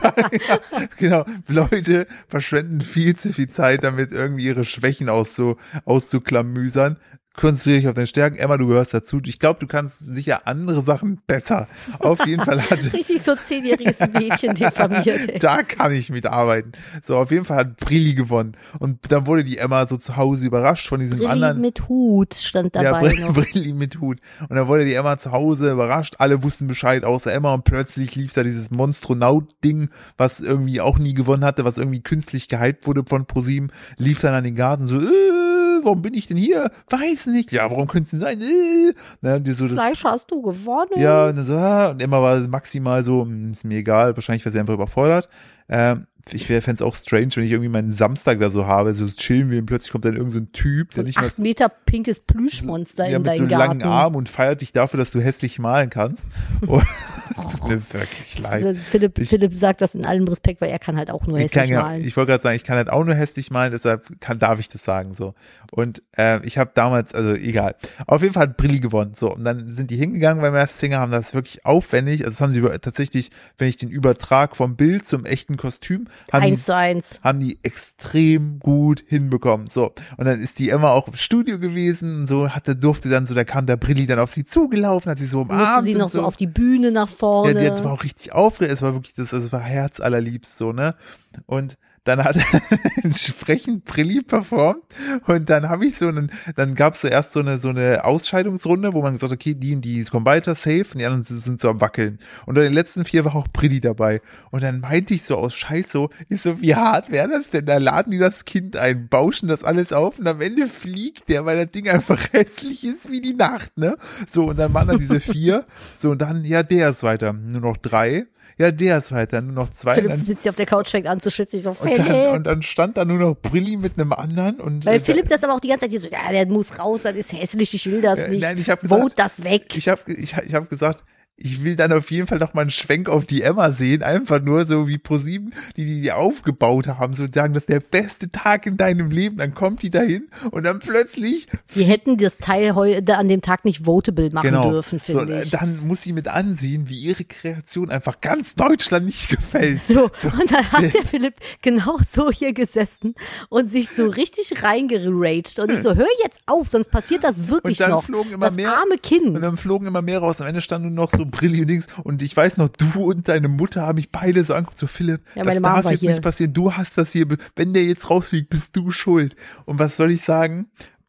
Genau, Leute verschwenden viel zu viel Zeit damit, irgendwie ihre Schwächen auszu, auszuklamüsern. Konzentriere dich auf deine Stärken. Emma, du gehörst dazu. Ich glaube, du kannst sicher andere Sachen besser. Auf jeden Fall hatte Richtig so zehnjähriges Mädchen diffamiert. Ey. da kann ich mitarbeiten. So, auf jeden Fall hat Brilli gewonnen. Und dann wurde die Emma so zu Hause überrascht von diesem Brilli anderen. mit Hut stand Ja, dabei Br- noch. Brilli mit Hut. Und dann wurde die Emma zu Hause überrascht. Alle wussten Bescheid, außer Emma. Und plötzlich lief da dieses Monstronaut-Ding, was irgendwie auch nie gewonnen hatte, was irgendwie künstlich gehypt wurde von ProSieben, lief dann an den Garten so, äh, warum bin ich denn hier? Weiß nicht. Ja, warum könnte es denn sein? Äh. Dann die so das, Fleisch hast du gewonnen. ja, und dann so, ah, und Emma war maximal so, hm, ist mir egal, wahrscheinlich war sie einfach überfordert. Ähm, ich fände es auch strange, wenn ich irgendwie meinen Samstag da so habe, so chillen wir und plötzlich kommt dann irgend so ein Typ, so der ein nicht mal acht Meter pinkes Plüschmonster ja, in mit so deinem langen Garten. Armen und feiert dich dafür, dass du hässlich malen kannst. Und es tut mir wirklich leid. Philipp, Ich- Philipp sagt das in allem Respekt, weil er kann halt auch nur Ich, kann, hässlich ja, malen. ich wollte gerade sagen, ich kann halt auch nur hässlich malen, deshalb kann, darf ich das sagen so. Und äh, ich habe damals, also egal. Auf jeden Fall hat Brilli gewonnen. So, und dann sind die hingegangen beim Masked Singer, haben das wirklich aufwendig, also das haben sie über, tatsächlich, wenn ich den Übertrag vom Bild zum echten Kostüm, haben die Eins zu eins. haben die extrem gut hinbekommen. So. Und dann ist die Emma auch im Studio gewesen und so, hatte, durfte dann so, da kam der Brilli dann auf sie zugelaufen, hat sie so Musste umarmt. sie und noch so auf die Bühne nach Ja, vorne. die hat- war auch richtig aufgeregt, es war wirklich das, also es war herzallerliebst so, ne? Und dann hat entsprechend Brilli performt und dann habe ich so einen, dann gab es so erst so eine so eine Ausscheidungsrunde, wo man gesagt hat, okay, die und die kommen weiter, safe, und die anderen sind so am Wackeln. Und in den letzten vier war auch Brilli dabei. Und dann meinte ich so aus Scheiß so, ich so, wie hart wäre das denn? Da laden die das Kind ein, bauschen das alles auf und am Ende fliegt der, weil das Ding einfach hässlich ist wie die Nacht, ne? So, und dann waren da diese vier, so, und dann, ja, der ist weiter, nur noch drei. Ja, der ist weiter, nur noch zwei. Philipp Dann, sitzt hier auf der Couch, fängt an zu schützen. Ich so, und, Philipp. dann, und dann stand da nur noch Brilli mit einem anderen. Und, Weil äh, Philipp das aber auch die ganze Zeit hier so, ja, der muss raus, das ist hässlich, ich will das Äh, nicht. nein, ich hab gesagt- Vote das weg. Ich habe ich, ich hab gesagt, ich will dann auf jeden Fall noch mal einen Schwenk auf die Emma sehen, einfach nur so wie ProSieben, die die, die aufgebaut haben, so sagen, das ist der beste Tag in deinem Leben, dann kommt die dahin und dann plötzlich Wir hätten das Teil heu, da an dem Tag nicht votable machen genau, dürfen, so, finde ich. dann muss sie mit ansehen, wie ihre Kreation einfach ganz Deutschland nicht gefällt. So, und dann hat der Philipp genau so hier gesessen und sich so richtig reingeraged. Und ich so, hör jetzt auf, sonst passiert das wirklich Und dann noch. flogen immer das mehr- arme Kind. Und dann flogen immer mehr raus. Am Ende stand nur noch so Brilli und Dings. Und ich weiß noch, du und deine Mutter haben mich beide so angeguckt. So, Philipp, Ja, das meine Mom darf war jetzt hier. nicht passieren. Du hast das hier. be- Wenn der jetzt rausfliegt, bist du schuld. Und was soll ich sagen?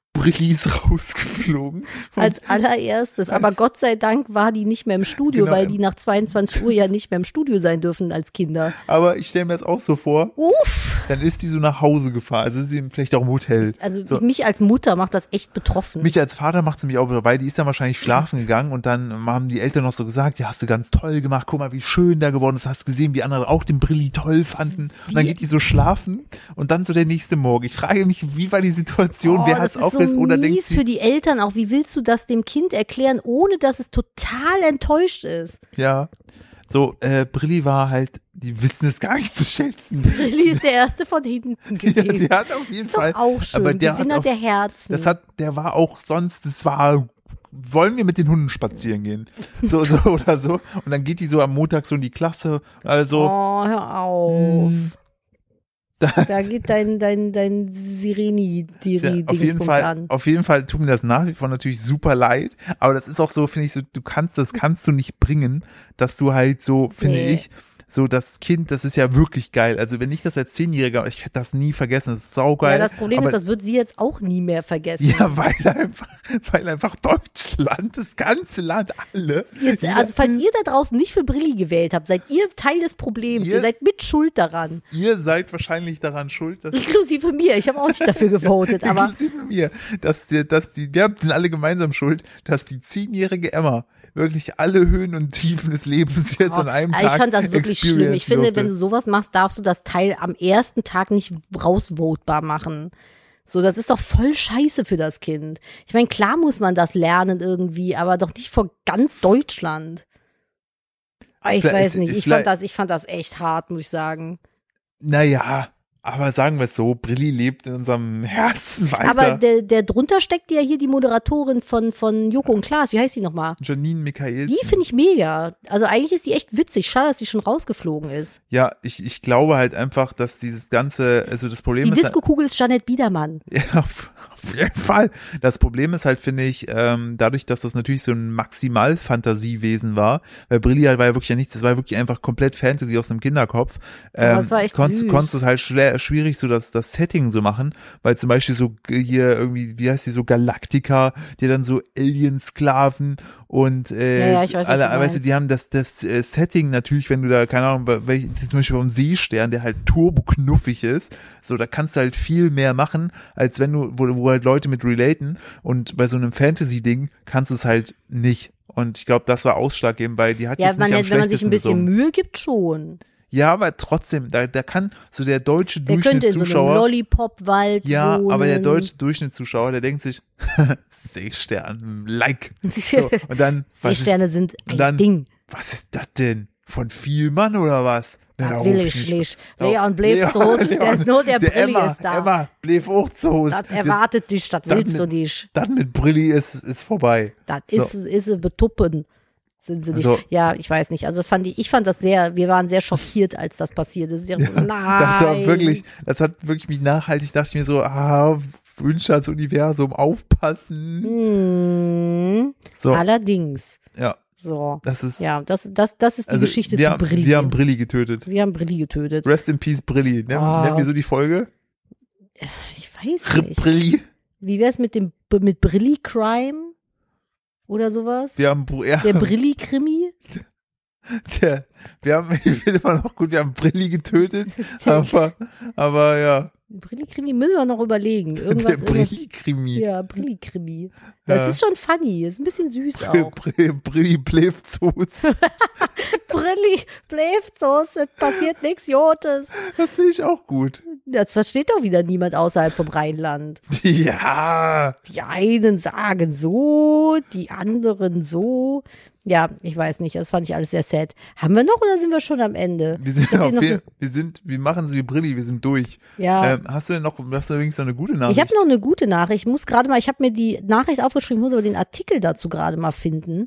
Brilli ist rausgeflogen. Und Als allererstes. Aber als- Gott sei Dank war die nicht mehr im Studio, Genau. weil die nach zweiundzwanzig Uhr ja nicht mehr im Studio sein dürfen als Kinder. aber ich stelle mir das auch so vor, Uff. dann ist die so nach Hause gefahren, also ist sie vielleicht auch im Hotel. Also So. mich als Mutter macht das echt betroffen. Mich als Vater macht es mich auch, weil die ist dann wahrscheinlich schlafen gegangen und dann haben die Eltern noch so gesagt, ja, hast du ganz toll gemacht, guck mal, wie schön da geworden ist, hast gesehen, wie andere auch den Brilli toll fanden. Und dann Wie- geht die so schlafen und dann so der nächste Morgen. Ich frage mich, wie war die Situation, Oh, wer hat das es ist aufgelöst so oder denkt mies sie, für die Eltern auch. Wie willst du das dem Kind erklären, ohne dass es total enttäuscht ist? ja, so, äh, Brilli war halt, die wissen es gar nicht zu schätzen. Brilli ist der Erste von hinten Ja, gewesen. die hat auf jeden Ist doch Fall, auch schön. aber der Gewinner hat auf, der Herzen. das hat, der war auch sonst, das war, wollen wir mit den Hunden spazieren gehen? So, so oder so. Und dann geht die so am Montag so in die Klasse und alle so, oh, hör auf. hm, Da geht dein, dein, dein Sireni, die ja, auf jeden Dingsbums Fall, an. auf jeden Fall tut mir das nach wie vor natürlich super leid, aber das ist auch so, finde ich, so, du kannst, das kannst du nicht bringen, dass du halt so, finde Nee. ich, so das Kind, das ist ja wirklich geil. Also wenn ich das als Zehnjähriger, ich hätte das nie vergessen, das ist saugeil. Ja, das Problem aber, ist, das wird sie jetzt auch nie mehr vergessen. ja, weil einfach, weil einfach Deutschland, das ganze Land, alle. Jetzt, jeder- also falls ihr da draußen nicht für Brilli gewählt habt, seid ihr Teil des Problems. Ihr- Ihr seid mit Schuld daran. Ihr seid wahrscheinlich daran schuld, dass Inklusive mir. Ich habe auch nicht dafür gewotet, aber inklusive mir, dass die, dass die, wir sind alle gemeinsam schuld, dass die zehnjährige Emma wirklich alle Höhen und Tiefen des Lebens jetzt an einem also Tag ich fand das wirklich schlimm. Ich finde, durfte. wenn du sowas machst, darfst du das Teil am ersten Tag nicht rausvotbar machen. So, das ist doch voll scheiße für das Kind. Ich meine, klar muss man das lernen irgendwie, aber doch nicht vor ganz Deutschland. Aber ich Vielleicht- weiß nicht, ich vielleicht- fand das, ich fand das echt hart, muss ich sagen. Naja, aber sagen wir es so, Brilli lebt in unserem Herzen weiter. Aber der, der drunter steckt ja hier die Moderatorin von, von Joko und Klaas. Wie heißt die nochmal? Janine Michaelsen. Die finde ich mega. Also eigentlich ist die echt witzig. Schade, dass die schon rausgeflogen ist. Ja, ich, ich glaube halt einfach, dass dieses ganze, also das Problem Die ist halt, Disco-Kugel ist Janet Biedermann. ja, auf, auf jeden Fall. Das Problem ist halt, finde ich, ähm, dadurch, dass das natürlich so ein Maximal-Fantasiewesen war, weil Brilli halt war ja wirklich ja nichts, das war wirklich einfach komplett Fantasy aus dem Kinderkopf. Ähm, das war echt konntest, süß. konntest es halt schwer, schwierig so das, das Setting so machen, weil zum Beispiel so hier irgendwie, wie heißt die, so Galactica, die dann so Alien-Sklaven und äh, Ja, ja, ich weiß, was alle, du weißt du, meinst. die haben das, das äh, Setting natürlich, wenn du da, keine Ahnung, bei- welch, zum Beispiel beim Seestern, der halt turboknuffig ist, so, da kannst du halt viel mehr machen, als wenn du, wo, wo halt Leute mit relaten, und bei so einem Fantasy-Ding kannst du es halt nicht. Und ich glaube, das war ausschlaggebend, weil die hat Ja, jetzt man, nicht am wenn man sich ein schlechtesten bisschen gesungen. Mühe gibt, schon. Ja, aber trotzdem, da, da kann so der deutsche Der könnte in so einem Durchschnittszuschauer, Lollipop-Wald ja, wohnen. aber der deutsche Durchschnittszuschauer, der denkt sich, Seestern, like. So, und dann, was ist, Seesterne sind ein dann- Ding. was ist das denn? Von Vielmann oder was? Na, da Das ruf will ich ich nicht. nicht. Da- Leon bleef Leon- zu Hause, der, Leon- nur der, Brilli Emma, ist da. Emma, bleef auch zu Hause. Das erwartet dich, das das willst du mit- nicht. Das mit Brilli ist, ist vorbei. Das So. ist, ist sie betuppen. Sind sie nicht. Also- Ja, ich weiß nicht. Also das fand ich, ich fand das sehr, wir waren sehr schockiert, als das passiert ist. Ich dachte so, nein. Das war wirklich, das hat wirklich mich nachhaltig, dachte ich mir so, ah, Wünsche ans Universum, aufpassen. Hm, So, allerdings. ja, So. das ist, Ja, das, das, das ist die also Geschichte wir, zu haben- Brilli. wir haben Brilli getötet. Wir haben Brilli getötet. Rest in Peace Brilli. Nennen, Oh. nennen wir so die Folge? Ich weiß Rip nicht. Brilli. Wie wär's mit dem mit Brilli Crime oder sowas? Wir haben, Br- ja, Der Brilli Krimi? der, wir haben, ich finde immer noch gut, wir haben Brilli getötet, aber, aber ja, Brilli Krimi müssen wir noch überlegen. Irgendwas, der irgendwas Brilli-Krimi. ja, Brilli Krimi. Das Ja. ist schon funny, ist ein bisschen süß auch. Brilli, Brilli Plevzus. Brilli, Plevzus, es passiert nichts Jotes. Das finde ich auch gut. Das versteht doch wieder niemand außerhalb vom Rheinland. Ja. Die einen sagen so, die anderen so. Ja, ich weiß nicht, das fand ich alles sehr sad. Haben wir noch oder sind wir schon am Ende? Wir sind, Ich hab auf hier noch jeden, wir sind, wir machen so wie Brilli, wir sind durch. Ja. Ähm, hast du denn noch, hast du übrigens noch eine gute Nachricht? Ich habe noch eine gute Nachricht. Ich muss gerade mal, ich habe mir die Nachricht aufgeschrieben, muss aber den Artikel dazu gerade mal finden.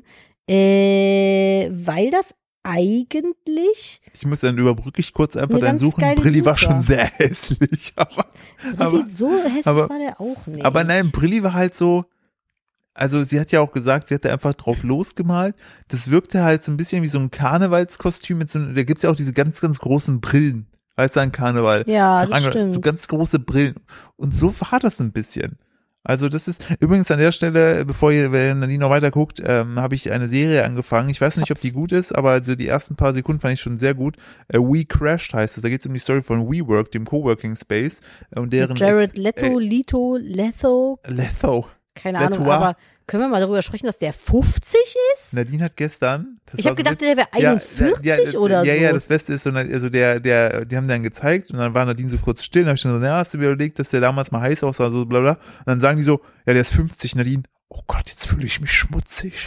Äh, weil das eigentlich. Ich muss dann überbrücke ich kurz einfach Eine dann ganz suchen. geile Brilli war News schon war. sehr hässlich, aber, aber, Brilli, so hässlich aber- war der auch nicht. aber nein, Brilli war halt so, also sie hat ja auch gesagt, sie hat da einfach drauf losgemalt. Das wirkte halt so ein bisschen wie so ein Karnevalskostüm mit so, da gibt's ja auch diese ganz, ganz großen Brillen. Weißt du, an Karneval. Ja, das Ange- stimmt. So ganz große Brillen. Und so war das ein bisschen. Also das ist, übrigens an der Stelle, bevor ihr, wenn Nadine noch weiter guckt, ähm, habe ich eine Serie angefangen. Ich weiß nicht, ob die gut ist, aber so die ersten paar Sekunden fand ich schon sehr gut. Äh, We Crashed heißt es. Da geht es um die Story von WeWork, dem Coworking Space. Und deren Jared Ex- Leto, äh, Leto, Letho, Letho. keine Letois. Ahnung, aber können wir mal darüber sprechen, dass der fünfzig ist? Nadine hat gestern. Das Ich war habe so gedacht, witz- der wäre einundvierzig ja, ja, oder ja, so. Ja, das Beste ist, so, also der, der, die haben dann gezeigt und dann war Nadine so kurz still. Dann habe ich dann so, ja, hast du überlegt, dass der damals mal heiß aussah, so bla bla. Und dann sagen die so, ja, der ist fünfzig, Nadine. Oh Gott, jetzt fühle ich mich schmutzig.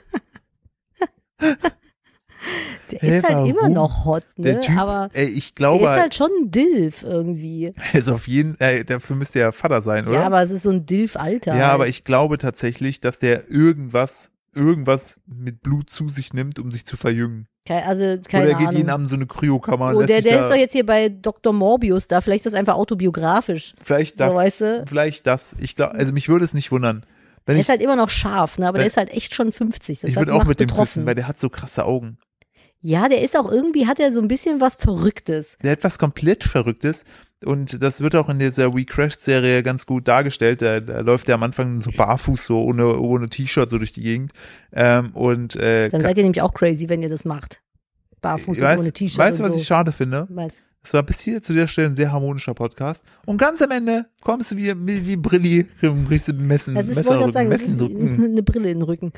Der Hä, ist halt warum? immer noch hot, ne? Der Typ, aber ey, ich der glaube, ist halt schon ein Dilf irgendwie. er ist auf jeden, äh, dafür müsste er Vater sein, oder? Ja, aber es ist so ein Dilf-Alter. Ja, halt. aber ich glaube tatsächlich, dass der irgendwas, irgendwas mit Blut zu sich nimmt, um sich zu verjüngen. Keine, also, keine Oder er geht Ahnung. jeden Abend in so eine Kryokammer und Oh, lässt der, sich der da, ist doch jetzt hier bei Doktor Morbius da. Vielleicht ist das einfach autobiografisch. vielleicht das, So, weißt du? vielleicht das. Ich glaube, also mich würde es nicht wundern. Wenn Er ich, ist halt immer noch scharf, ne? aber wenn- der ist halt echt schon fünfzig. Das ich hat würde auch macht mit dem betroffen. küssen, weil der hat so krasse Augen. Ja, der ist auch irgendwie, hat er so ein bisschen was Verrücktes. Der hat was komplett Verrücktes und das wird auch in dieser We Crashed Serie ganz gut dargestellt. Da, da läuft er am Anfang so barfuß, so ohne, ohne T-Shirt so durch die Gegend. Ähm, und äh, Dann seid ihr nämlich auch crazy, wenn ihr das macht. Barfuß und weißt, ohne T-Shirt weißt du, und was so. ich schade finde? Weiß. Es war bis hier zu der Stelle ein sehr harmonischer Podcast. Und ganz am Ende kommst du wie, wie, wie Brilli, brichst du den Messen, Das ist, Messer wollte in gerade den sagen, Rücken, das ist Messen drücken. eine Brille in den Rücken.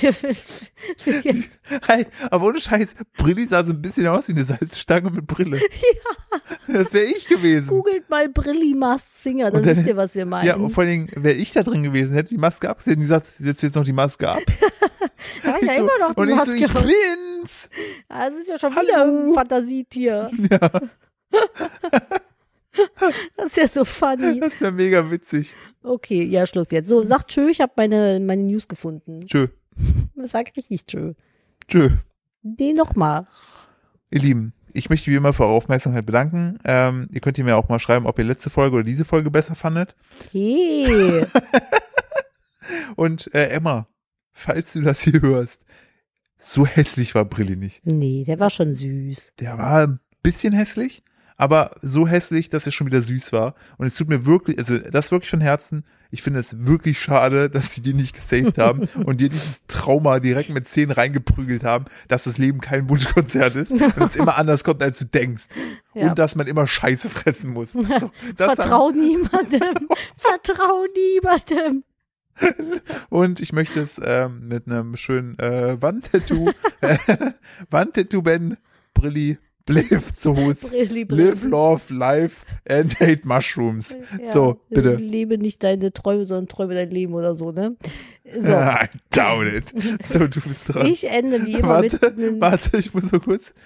Hey, aber ohne Scheiß, Brilli sah so ein bisschen aus wie eine Salzstange mit Brille. Ja. Das wäre ich gewesen. Googelt mal Brilli Masked Singer, dann, Und dann- wisst ihr, was wir meinen. Ja, und vor allen Dingen wäre ich da drin gewesen, hätte die Maske abgesehen, die sagt, setzt jetzt noch die Maske ab. Da Ich ja so, immer noch die und ich Maske. so, ich bin's. Ah, das ist ja schon Hallo. wieder ein Fantasietier. Ja, Das ist ja so funny. das wäre mega witzig. Okay, ja, Schluss jetzt. So, sag tschö, ich habe meine, meine News gefunden. Tschö, Sag richtig tschö. tschö. Nee, nochmal. Ihr Lieben, ich möchte wie immer für eure Aufmerksamkeit bedanken. Ähm, ihr könnt mir auch mal schreiben, ob ihr letzte Folge oder diese Folge besser fandet. Hey. Und äh, Emma, falls du das hier hörst, so hässlich war Brilli nicht. Nee, der war schon süß. Der war ein bisschen hässlich, aber so hässlich, dass er schon wieder süß war. Und es tut mir wirklich, also das wirklich von Herzen, ich finde es wirklich schade, dass sie den nicht gesaved haben und dir dieses Trauma direkt mit Zähnen reingeprügelt haben, dass das Leben kein Wunschkonzert ist und es immer anders kommt, als du denkst. Ja. Und dass man immer Scheiße fressen muss. So, das Vertrau niemandem. Vertrau niemandem. Und ich möchte es ähm, mit einem schönen äh, Wandtattoo, äh, Wandtattoo Ben Brilli Bliv Zoos, Brilli, Brilli. Live, Love, Life and Hate Mushrooms. Ja, So, bitte. Lebe nicht deine Träume, sondern träume dein Leben oder so, ne? So. I doubt it. So, du bist dran. Ich ende wie immer warte, mit einem, warte, ich muss so kurz.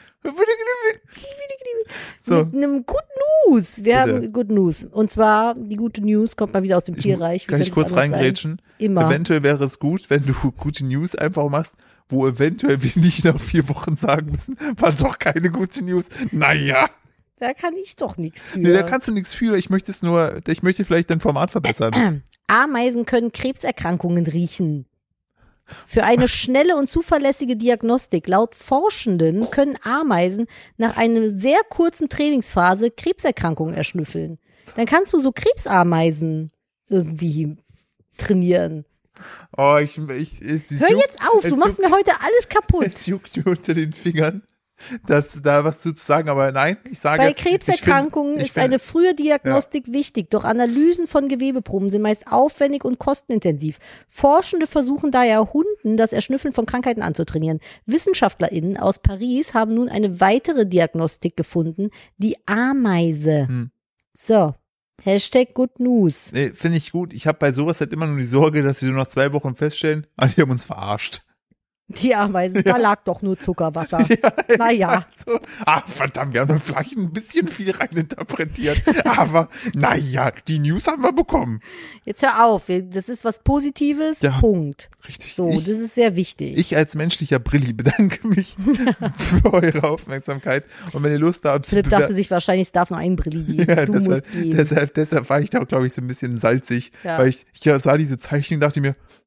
So, mit einem Good News. Wir Bitte. haben Good News. Und zwar, die gute News kommt mal wieder aus dem ich, Tierreich. Wie kann ich könnte es kurz anders sein? reingrätschen? Immer. Eventuell wäre es gut, wenn du gute News einfach machst, wo eventuell wir nicht nach vier Wochen sagen müssen, war doch keine gute News. Naja. Da kann ich doch nichts für. Nee, da kannst du nichts für. Ich möchte es nur, ich möchte vielleicht dein Format verbessern. Ameisen können Krebserkrankungen riechen. Für eine schnelle und zuverlässige Diagnostik laut Forschenden können Ameisen nach einer sehr kurzen Trainingsphase Krebserkrankungen erschnüffeln. Dann kannst du so Krebsameisen irgendwie trainieren. Oh, ich, ich, ich es Hör juckt- jetzt auf, es du machst juckt, mir heute alles kaputt. Es juckt mir unter den Fingern, das, da was zu sagen, aber nein, ich sage. Bei Krebserkrankungen ich find, ich ist find, eine frühe Diagnostik wichtig, doch Analysen von Gewebeproben sind meist aufwendig und kostenintensiv. Forschende versuchen daher Hunden das Erschnüffeln von Krankheiten anzutrainieren. WissenschaftlerInnen aus Paris haben nun eine weitere Diagnostik gefunden, die Ameise. Hm. So, Hashtag Good News. Nee, finde ich gut. Ich habe bei sowas halt immer nur die Sorge, dass sie so nach zwei Wochen feststellen, ah, die haben uns verarscht. Die Ameisen, da lag doch nur Zuckerwasser. Ja, Naja. so. Ah, verdammt, wir haben da vielleicht ein bisschen viel reininterpretiert. Aber naja, die News haben wir bekommen. Jetzt hör auf, wir- das ist was Positives, Ja. Punkt. Richtig. So, ich, das ist sehr wichtig. ich als menschlicher Brilli bedanke mich für eure Aufmerksamkeit. Und wenn ihr Lust habt, Philipp bewer- dachte sich wahrscheinlich, es darf nur ein Brilli geben. Ja, du deshalb, musst gehen. deshalb, deshalb war ich da, glaube ich, so ein bisschen salzig, Ja. weil ich, ich sah diese Zeichnung und dachte mir,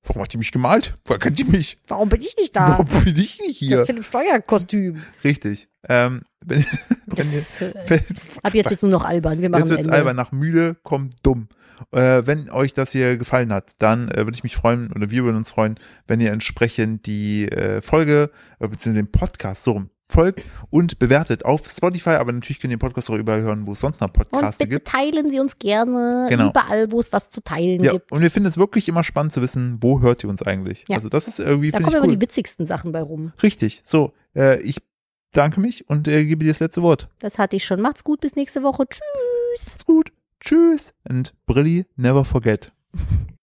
warum hat die mich gemalt? Woher kennt die mich? Warum bin ich nicht da? Warum bin ich nicht hier? Das Philipp Steuer-Kostüm. Richtig. Ähm, wenn, wenn Das, ihr, äh, wenn, Ab jetzt wird's nur noch albern. Wir machen jetzt wird's Ende. albern. Nach müde kommt dumm. Äh, wenn euch das hier gefallen hat, dann äh, würde ich mich freuen, oder wir würden uns freuen, wenn ihr entsprechend die äh, Folge, äh, beziehungsweise den Podcast so rum folgt und bewertet auf Spotify, aber natürlich könnt ihr den Podcast auch überall hören, wo es sonst noch Und Podcasts bitte gibt. teilen Sie uns gerne Genau. überall, wo es was zu teilen Ja, gibt. und wir finden es wirklich immer spannend zu wissen, wo hört ihr uns eigentlich? Ja. Also das ist irgendwie, Da finde kommen ich immer cool. die witzigsten Sachen bei rum. Richtig. So, äh, ich danke mich und äh, gebe dir das letzte Wort. Das hatte ich schon. Macht's gut, bis nächste Woche. Tschüss. Macht's gut. Tschüss. And Brilli, never forget.